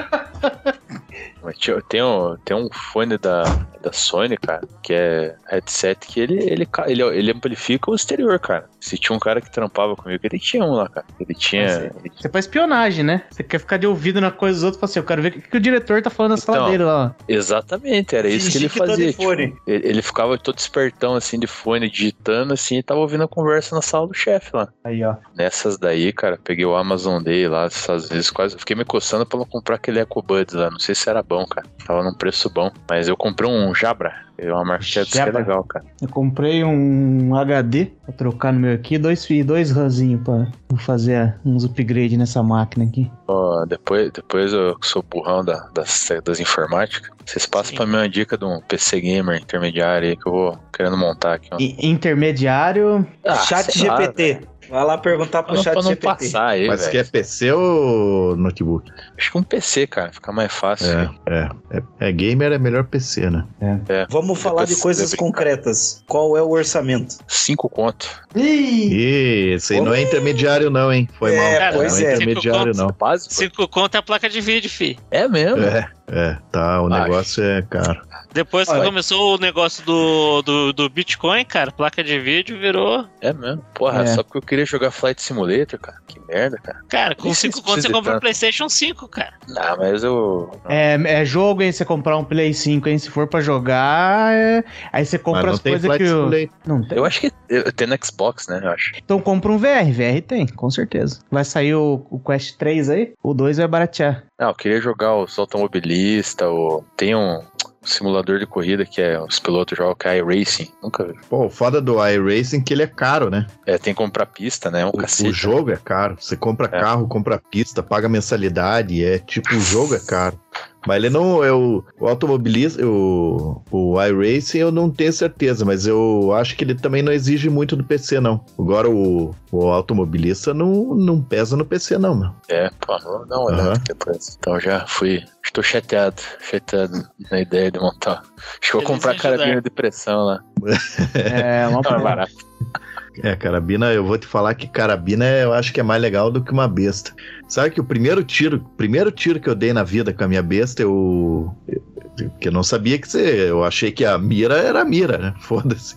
Mas tinha- Tem um, tem um fone da, da Sony, cara, que é headset que ele, ele, ca- ele, ele amplifica o exterior, cara. Se tinha um cara que trampava comigo, ele tinha um lá, cara. Ele tinha... ele- Isso é pra espionagem, né? Você quer ficar de ouvido na coisa dos outros e fala assim, eu quero ver o que, que o diretor tá falando na sala Então, dele lá. ó. Exatamente, era isso que ele Fingir que tá fazia. de fone. tipo, ele, ele ficava todo espertão, assim, de fone, digitando, assim, e tava ouvindo a conversa na sala do chefe lá. Aí, ó. Nessas daí, cara, peguei o Amazon Day lá, essas vezes quase, fiquei me coçando pra não comprar aquele EcoBuds lá, não sei se era bom, cara, tava num preço bom, mas eu comprei um Jabra, é uma marca que é Jabra. legal, cara. Eu comprei um H D pra trocar no meu aqui, dois fi- dois ranzinhos pra fazer uns upgrade nessa máquina aqui. Ó, depois, depois eu que sou burrão da, das, das informáticas, vocês passam Sim. pra mim uma dica de um P C Gamer intermediário aí que eu vou querendo montar aqui, ó. I- intermediário, Ah, Chat sei lá, G P T. velho. Vai lá perguntar pro Pra não, Chat pra não G P T. passar aí, Mas velho. que é P C ou notebook? Acho que um P C, cara, fica mais fácil. É, velho. é, é, é gamer, é melhor P C, né? É. Vamos falar de Depois coisas você concretas. Qual é o orçamento? Cinco conto. E esse aí não é intermediário não, hein? Foi É, mal. pois não é é. intermediário Cinco não. Básico? Cinco conto é a placa de vídeo, fi. É mesmo? É, é, tá, o Acho. negócio é caro. Depois que Olha. começou o negócio do, do, do Bitcoin, cara, placa de vídeo virou... É mesmo. Porra, É. só porque eu queria jogar Flight Simulator, cara. Que merda, cara. Cara, com Nem cinco sei se conto você precisa compra um tanto. PlayStation cinco, cara. Não, mas eu. é, é jogo, hein? Você comprar um Play cinco, hein? Se for pra jogar, é... aí você Mas compra não as tem coisas Flight que o... Simulator. Não tem. Eu acho que Eu tenho no Xbox, né, eu acho. Então compra um V R, V R tem, com certeza. Vai sair o, o Quest três aí, o dois vai baratear. Não, eu queria jogar os automobilistas, o... tem um simulador de corrida que é os pilotos jogam, que é iRacing, nunca vi. Pô, o foda do iRacing é que ele é caro, né? É, tem que comprar pista, né, um O, cacete. o jogo é caro, você compra É. carro, compra pista, paga mensalidade, é tipo, o jogo é caro. Mas ele não é o, o automobilista, o, o iRacing eu não tenho certeza, mas eu acho que ele também não exige muito do P C, não. Agora o, o automobilista não, não pesa no P C, não, meu. É, pô, vou dar uma olhada Aham. depois. Então já fui, estou chateado, chateado na ideia de montar. Acho que vou Feliz comprar em ajudar. carabina de pressão lá. É, uma Não, é barato. É, carabina, eu vou te falar que carabina é- eu acho que é mais legal do que uma besta. Sabe que o primeiro tiro, primeiro tiro que eu dei na vida com a minha besta, eu, eu, que eu não sabia que você, eu achei que a mira era a mira, né? Foda-se.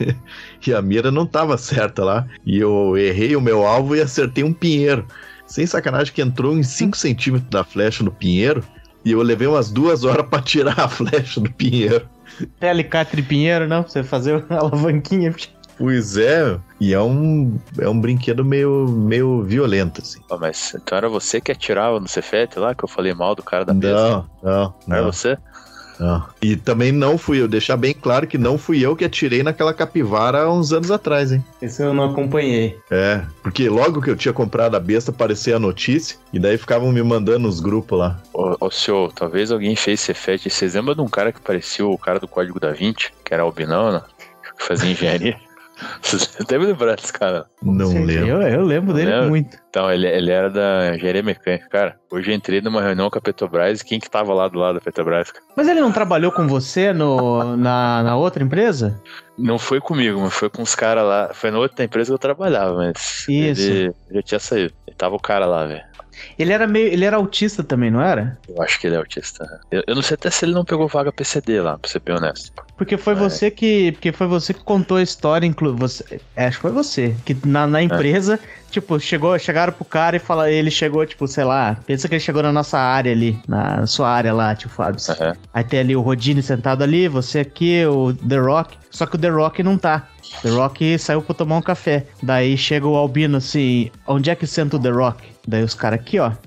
E a mira não tava certa lá. E eu errei o meu alvo e acertei um pinheiro. Sem sacanagem que entrou uns cinco centímetros da flecha no pinheiro e eu levei umas duas horas pra tirar a flecha do pinheiro. Tem alicate de pinheiro, não? Pra você fazer a alavanquinha. Pois é, e é um, é um brinquedo meio, meio violento, assim. Pô, mas então era você que atirava no Cefete lá, que eu falei mal do cara da besta? Não, não, Não era não, você? não. E também não fui eu, deixar bem claro que não fui eu que atirei naquela capivara há uns anos atrás, hein. Esse eu não acompanhei. É, porque logo que eu tinha comprado a besta aparecia a notícia, e daí ficavam me mandando nos grupos lá. Ô, ô senhor, talvez alguém fez Cefete. Vocês lembram de um cara que parecia o cara do Código da Vinci, que era albinão, né? Que fazia engenharia? Vocês devem lembrar desse cara. Não Sim, lembro. Eu, eu lembro dele Lembra? muito. Então, ele, ele era da engenharia mecânica. Cara, hoje eu entrei numa reunião com a Petrobras e quem que tava lá do lado da Petrobras? Cara? Mas ele não trabalhou com você no, na, na outra empresa? Não foi comigo, mas foi com os caras lá. Foi na outra empresa que eu trabalhava, mas Isso. ele já tinha saído. E tava o cara lá, velho. Ele era meio. Ele era autista também, não era? Eu acho que ele é autista. Eu, eu não sei até se ele não pegou vaga P C D lá, pra ser bem honesto. Porque foi É. você que. Porque foi você que contou a história, inclu, você, é, acho que foi você. Que na, na empresa, tipo, chegou, chegaram pro cara e fala, ele chegou, tipo, sei lá, pensa que ele chegou na nossa área ali, na sua área lá, tipo, Fábio. Aham. Aí tem ali o Rodine sentado ali, você aqui, o The Rock. Só que o The Rock não tá. The Rock saiu pra tomar um café. Daí chega o Albino assim, onde é que senta o The Rock? Daí os caras aqui, ó.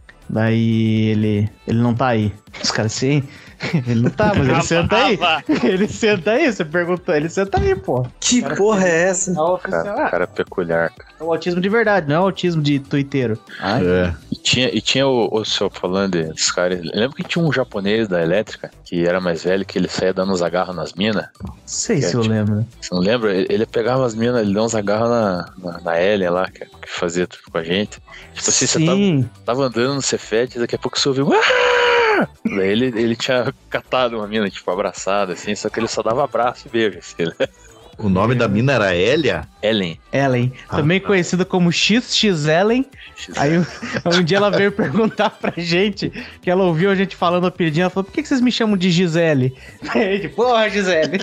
Daí ele. Ele não tá aí. Os caras assim. Ele não tá, mas ele senta aí. Ele senta aí, você perguntou, ele senta aí, pô. Que porra é essa? É o oficial. Cara, cara peculiar, cara. É o autismo de verdade, não é o autismo de tuiteiro. Ai. É. E tinha, e tinha o, o senhor falando desses caras. Lembra que tinha um japonês da elétrica que era mais velho, que ele saía dando uns agarros nas minas? Não sei Que se é, eu tipo, lembro. Você não lembra? Ele, ele pegava as minas, ele deu uns agarros na, na, na Ellen lá, que, que fazia tudo com a gente. Tipo assim, você tava, Sim. tava andando no Cefete, daqui a pouco você ouviu. "Ah!" Daí ele, ele tinha catado uma mina, tipo, abraçada, assim, só que ele só dava abraço e beijo, assim, né? O nome da mina era Hélia? Ellen. Ellen, também conhecida como X X Ellen. Aí um, um dia ela veio perguntar pra gente, que ela ouviu a gente falando o apelidinho, ela falou, por que que vocês me chamam de Gisele? Aí a gente, porra, Gisele.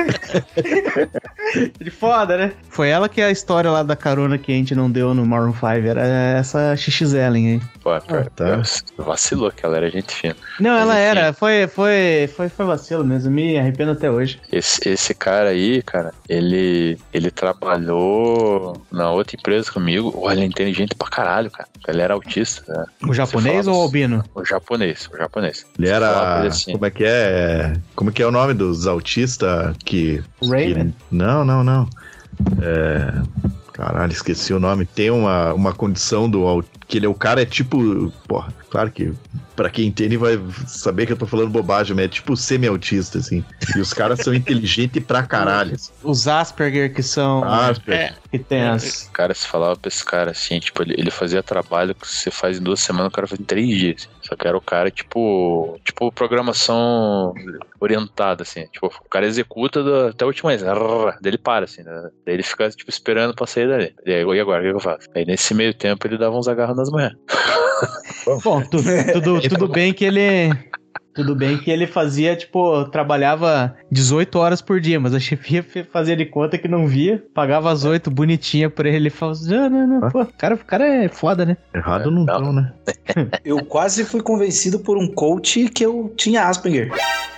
De foda, né? Foi ela que é a história lá da carona que a gente não deu no Maroon cinco, era essa X X Ellen aí. Pô, Ah, tá. vacilou, que ela era gente fina. Não, ela Mas, enfim. era, foi, foi, foi, foi vacilo mesmo, me arrependo até hoje. Esse, esse cara aí, cara, ele, ele trabalhou na outra empresa comigo. Olha, ele é inteligente pra caralho, cara. Ele era autista, né? O japonês Você ou o fala- albino? O japonês, o japonês. Ele Você fala pra era. ele assim, Como é que é? Como é que é o nome dos autistas que. Raven? que- Não, não, não. É. Caralho, esqueci o nome. Tem uma, uma condição do. au- Que ele é o cara, é tipo. Porra, claro que pra quem entende vai saber que eu tô falando bobagem, mas é tipo semi-autista, assim. E os caras são inteligentes pra caralho. assim. Os Asperger que são. Asperger. Que tem as. o cara se falava pra esse cara assim, tipo, ele, ele fazia trabalho que você faz em duas semanas, o cara faz em três dias. Só que era o cara, tipo, tipo programação orientada, assim. Tipo, o cara executa do, até a última vez. Daí ele para, assim, né? Daí ele fica, tipo, esperando pra sair dali. E aí, e agora, o que eu faço? Aí nesse meio tempo ele dava uns agarros nas mulheres. Bom, tu- tudo, tudo bem que ele. Tudo bem que ele fazia, tipo, trabalhava dezoito horas por dia, mas a chefia fe- fazia de conta que não via, pagava as oito bonitinha por ele, ele falava assim, não, não, não, pô, cara, o cara é foda, né? Errado não tão, né? Eu quase fui convencido por um coach que eu tinha Asperger.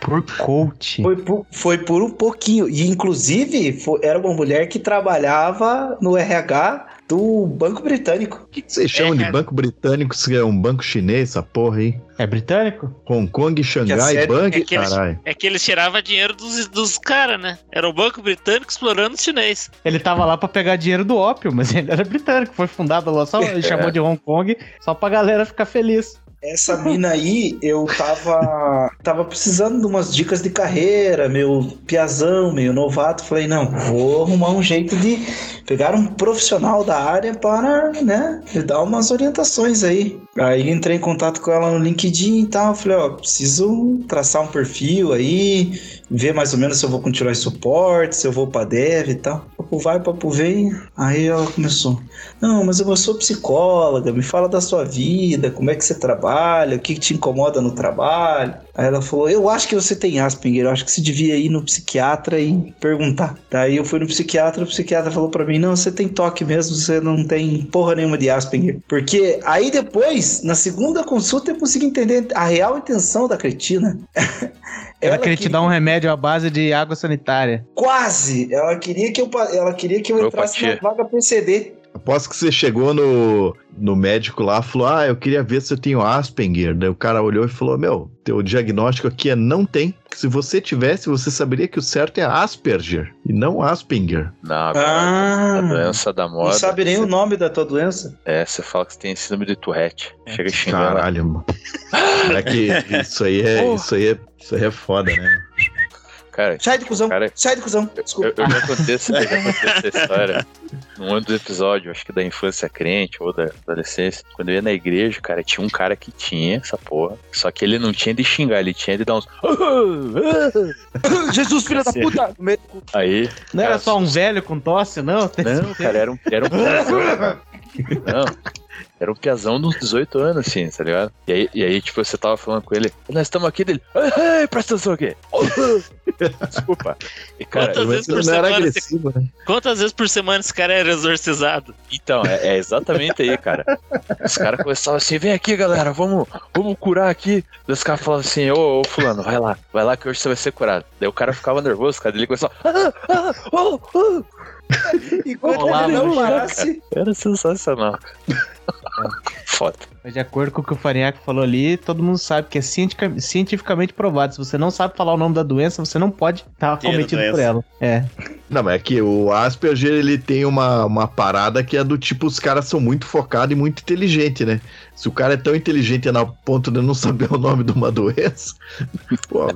Por coach. Foi por, foi por um pouquinho. E, inclusive, foi, era uma mulher que trabalhava no R H do Banco Britânico. O que, que vocês chamam é, de Banco Britânico se é um banco chinês, essa porra aí? É britânico? Hong Kong, Xangai, Bank, é que eles, caralho. É que eles tiravam dinheiro dos, dos caras, né? Era o Banco Britânico explorando os chinês. Ele tava lá pra pegar dinheiro do ópio, mas ele era britânico. Foi fundado lá, só ele chamou de Hong Kong, só pra galera ficar feliz. Essa mina aí, eu tava, tava precisando de umas dicas de carreira, meu piazão, meio novato. Falei, não, vou arrumar um jeito de pegar um profissional da área para, né, me dar umas orientações aí. Aí entrei em contato com ela no LinkedIn e tal. Falei, ó, preciso traçar um perfil aí, ver mais ou menos se eu vou continuar em suporte, se eu vou pra dev e tal. Papo vai, papo vem. Aí ela começou, não, mas eu sou psicóloga, me fala da sua vida, como é que você trabalha, o que te incomoda no trabalho. Aí ela falou, eu acho que você tem Asperger, eu acho que você devia ir no psiquiatra e perguntar. Daí eu fui no psiquiatra, o psiquiatra falou pra mim, não, você tem toque mesmo, você não tem porra nenhuma de Asperger. Porque aí depois, na segunda consulta, eu consegui entender a real intenção da cretina. Ela, ela queria te dar um remédio à base de água sanitária. Quase! Ela queria que eu, ela queria que eu entrasse na vaga P C D. Aposto que você chegou no, no médico lá e falou, ah, eu queria ver se eu tenho Asperger. Daí o cara olhou e falou, meu, teu diagnóstico aqui é não tem. Se você tivesse, você saberia que o certo é Asperger e não Asperger. Não, agora ah, a doença da moda... Não sabe nem você... o nome da tua doença? É, você fala que você tem síndrome de Tourette. É. Chega xingando. Caralho, mano. É que isso aí é, oh. isso aí é, isso aí é foda, né? Cara, sai de cuzão, cara, sai de cuzão, desculpa. Eu, eu já contei essa, eu já contei essa história num dos episódios, acho que da infância crente ou da adolescência. Quando eu ia na igreja, cara, tinha um cara que tinha essa porra, só que ele não tinha de xingar, ele tinha de dar uns... Jesus, filha da puta! Aí... Não cara, era só um velho com tosse, não? Não, cara, era um... Era um não... Era um piazão de uns dezoito anos, assim, tá ligado? E aí, e aí, tipo, você tava falando com ele, nós estamos aqui dele, ei, ei, presta atenção aqui. Desculpa. E, cara, quantas, vezes por semana esse... né? quantas vezes por semana esse cara era exorcizado? Então, é, é exatamente aí, cara. Os caras começavam assim, vem aqui, galera, vamos, vamos curar aqui. Daí os caras falavam assim, ô, ô, fulano, vai lá, vai lá que hoje você vai ser curado. Daí o cara ficava nervoso, cara, ele começava, ah, ah, oh, oh. Enquanto ele não parasse. Era sensacional. Foda. Mas de acordo com o que o Farinhaque falou ali, todo mundo sabe que é cientificamente provado. Se você não sabe falar o nome da doença, você não pode estar cometido por ela. É. Não, mas é que o Asperger, ele tem uma, uma parada que é do tipo, os caras são muito focados e muito inteligentes, né? Se o cara é tão inteligente a ponto de não saber o nome de uma doença... Pô,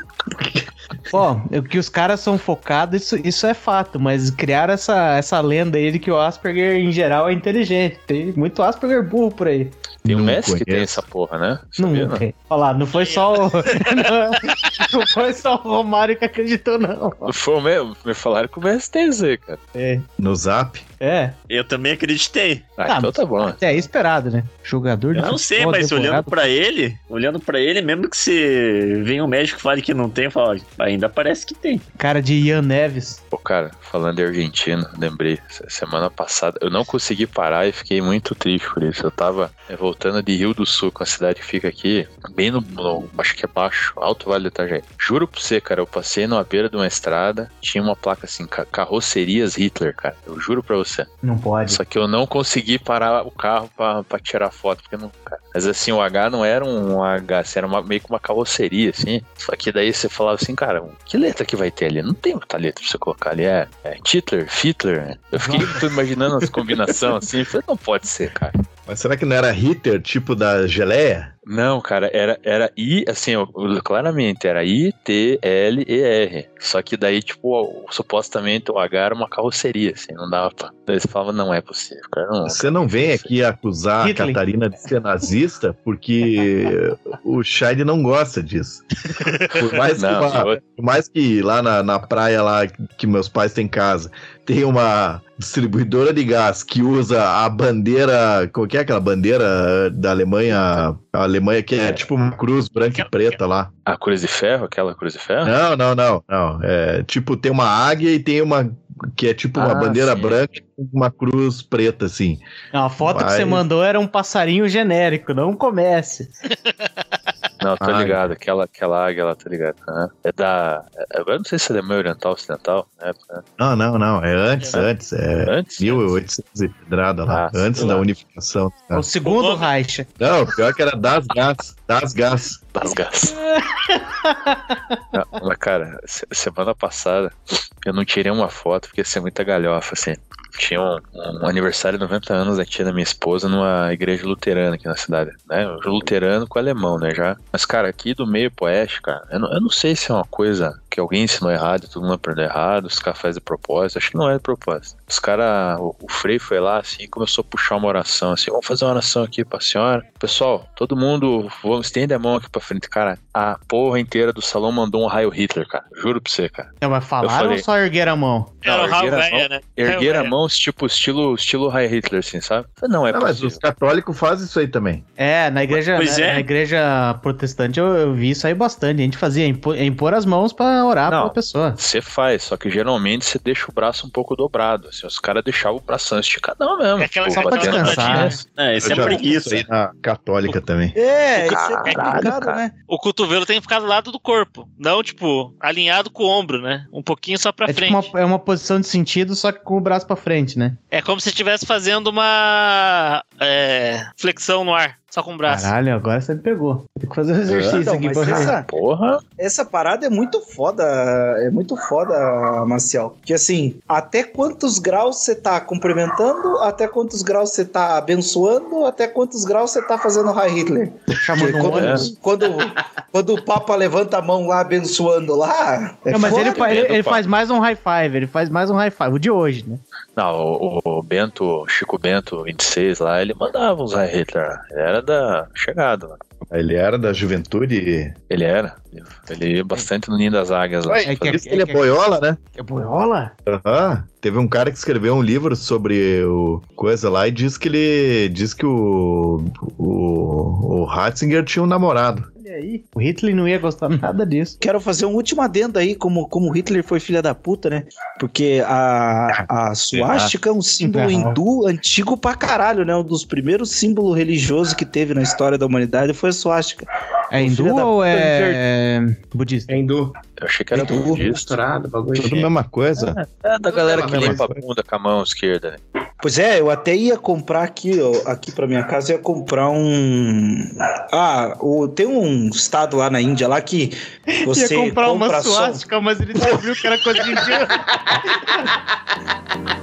Ó, oh, que os caras são focados, isso, isso é fato, mas criaram essa, essa lenda aí de que o Asperger, em geral, é inteligente. Tem muito Asperger burro por aí. Tem um Messi que tem essa porra, né? Sabia, não, não? Olha lá, não foi só o... não, não foi só o Romário que acreditou, não. Não foi o mesmo? Me falaram que o Messi tem isso aí, cara. É. No Zap? É. Eu também acreditei. Ah, ah então tá bom. É esperado, né? Jogador de Eu não sei, mas devorado. olhando pra ele, olhando pra ele, mesmo que se venha um médico e fale que não tem, fala, ainda parece que tem. Cara de Ian Neves. Pô, cara, falando de Argentina, lembrei, semana passada, eu não consegui parar e fiquei muito triste por isso. Eu tava é, voltando de Rio do Sul, com a cidade que fica aqui, bem no, no acho que é baixo, Alto Vale do Itajaí. Juro pra você, cara, eu passei numa beira de uma estrada, tinha uma placa assim, carrocerias Hitler, cara. Eu juro pra você. Não pode. Só que eu não consegui parar o carro pra, pra tirar foto, porque não, cara. Mas assim, o H não era um H, assim, era uma, meio que uma carroceria, assim. Só que daí você falava assim, cara, que letra que vai ter ali? Não tem outra letra pra você colocar ali. É, é Hitler, Hitler. Eu fiquei tô imaginando as combinações assim. Eu falei, não pode ser, cara. Mas será que não era Hitler, tipo da geleia? Não, cara, era, era I, assim, claramente, era I T L E R. Só que daí, tipo, supostamente o H era uma carroceria, assim, não dava pra... Daí você falava, não é possível, cara. Não, você não vem aqui acusar Hitler. A Catarina de ser nazista, porque o Scheid não gosta disso. Por mais, não, que, uma, eu... por mais que lá na, na praia lá que meus pais têm casa, tem uma distribuidora de gás que usa a bandeira, qual que é aquela bandeira da Alemanha, a Alemanha que é tipo uma cruz branca e preta lá. A cruz de ferro? Aquela cruz de ferro? Não, não, não, não. É, tipo, tem uma águia e tem uma que é tipo uma ah, bandeira sim. branca com uma cruz preta, assim. Não, a foto Mas... que você mandou era um passarinho genérico, não comece. Não, tô Águia. ligado. Aquela, aquela águia lá, tô ligado. Uhum. É da... Agora não sei se é da meio oriental, ocidental. Né? Não, não, não. É antes, É. antes. É Antes? mil e oitocentos e pedrada lá. Ah, antes sei da lá. unificação. É o segundo nome- Reich. Não, pior que era das gás. Das gás. Das gás. Não, mas, cara, se- semana passada eu não tirei uma foto porque ia ser muita galhofa, assim. Tinha um, um aniversário de noventa anos da tia da minha esposa numa igreja luterana aqui na cidade, né? Luterano com alemão, né, já. Mas, cara, aqui do meio pro oeste, cara, eu não, eu não sei se é uma coisa que alguém ensinou errado e todo mundo aprendeu errado, os caras fazem de propósito, acho que não é de propósito. Os caras, o, o Frei foi lá, assim, e começou a puxar uma oração, assim, vamos fazer uma oração aqui pra senhora. Pessoal, todo mundo, vamos estender a mão aqui pra frente, cara. A porra inteira do salão mandou um raio Hitler, cara. Juro pra você, cara. Não, mas falaram falei- ou só ergueram a mão? Era o Raul ergueram a Velha, mão- né? Erguer a Raul mão, tipo, estilo, estilo Raio Hitler, assim, sabe? Não, é Não, mas possível. os católicos fazem isso aí também. É, na igreja, Pois na, é. na igreja protestante eu, eu vi isso aí bastante. A gente fazia impor, impor as mãos pra orar Não. pra pessoa. Você faz, só que geralmente você deixa o braço um pouco dobrado. Assim, os caras deixavam o bração esticadão mesmo. É aquela Tipo, só pra batendo descansar, na né? tinta. É, isso Eu é já vi preguiça. isso aí na católica também. É, isso é Caralho, complicado, cara. né? O cotovelo tem que ficar do lado do corpo, não, tipo, alinhado com o ombro, né? Um pouquinho só pra É frente. tipo uma, é uma posição de sentido, só que com o braço pra frente, né? É como se estivesse fazendo uma é, flexão no ar, só com o braço. Caralho, agora você me pegou. Tem que fazer um exercício Então, aqui mas pra ver. essa, Porra. essa parada é muito foda, é muito foda, Marcial. Que assim, até quantos graus você tá cumprimentando, até quantos graus você tá abençoando, até quantos graus você tá fazendo Heil Hitler. Chamando um quando, ônibus. quando, quando o Papa levanta a mão lá abençoando lá. É Não, mas foda. ele, fa- ele, Bento, ele pá. faz mais um high five, ele faz mais um high five, o de hoje, né? Não, o, o Bento, Chico Bento, vinte e seis lá, ele mandava uns Heil Hitler. Ele era da chegada lá. Ele era da juventude. Ele era. Ele ia bastante no Ninho das Águias lá. É que- Por isso que ele é boiola, né? É boiola? Aham. Teve um cara que escreveu um livro sobre o coisa lá e diz que ele diz que o o, o Ratzinger tinha um namorado. Olha aí. O Hitler não ia gostar nada disso. Quero fazer um último adendo aí, como, como Hitler foi filha da puta, né? Porque a, a suástica é um símbolo Não. hindu antigo pra caralho, né? Um dos primeiros símbolos religiosos que teve na história da humanidade foi a suástica. É O filho hindu da ou puta é budista? É hindu. Eu achei que era Hindu, budista. Misturado, bagulho. Tudo a mesma coisa. É da galera que É a mesma limpa a coisa. bunda com a mão esquerda, né? Pois é, eu até ia comprar aqui, ó, aqui pra minha casa, eu ia comprar um... Ah, o, tem um estado lá na Índia, lá que você ia comprar uma compra só- suástica, mas ele descobriu que era coisa de indígena.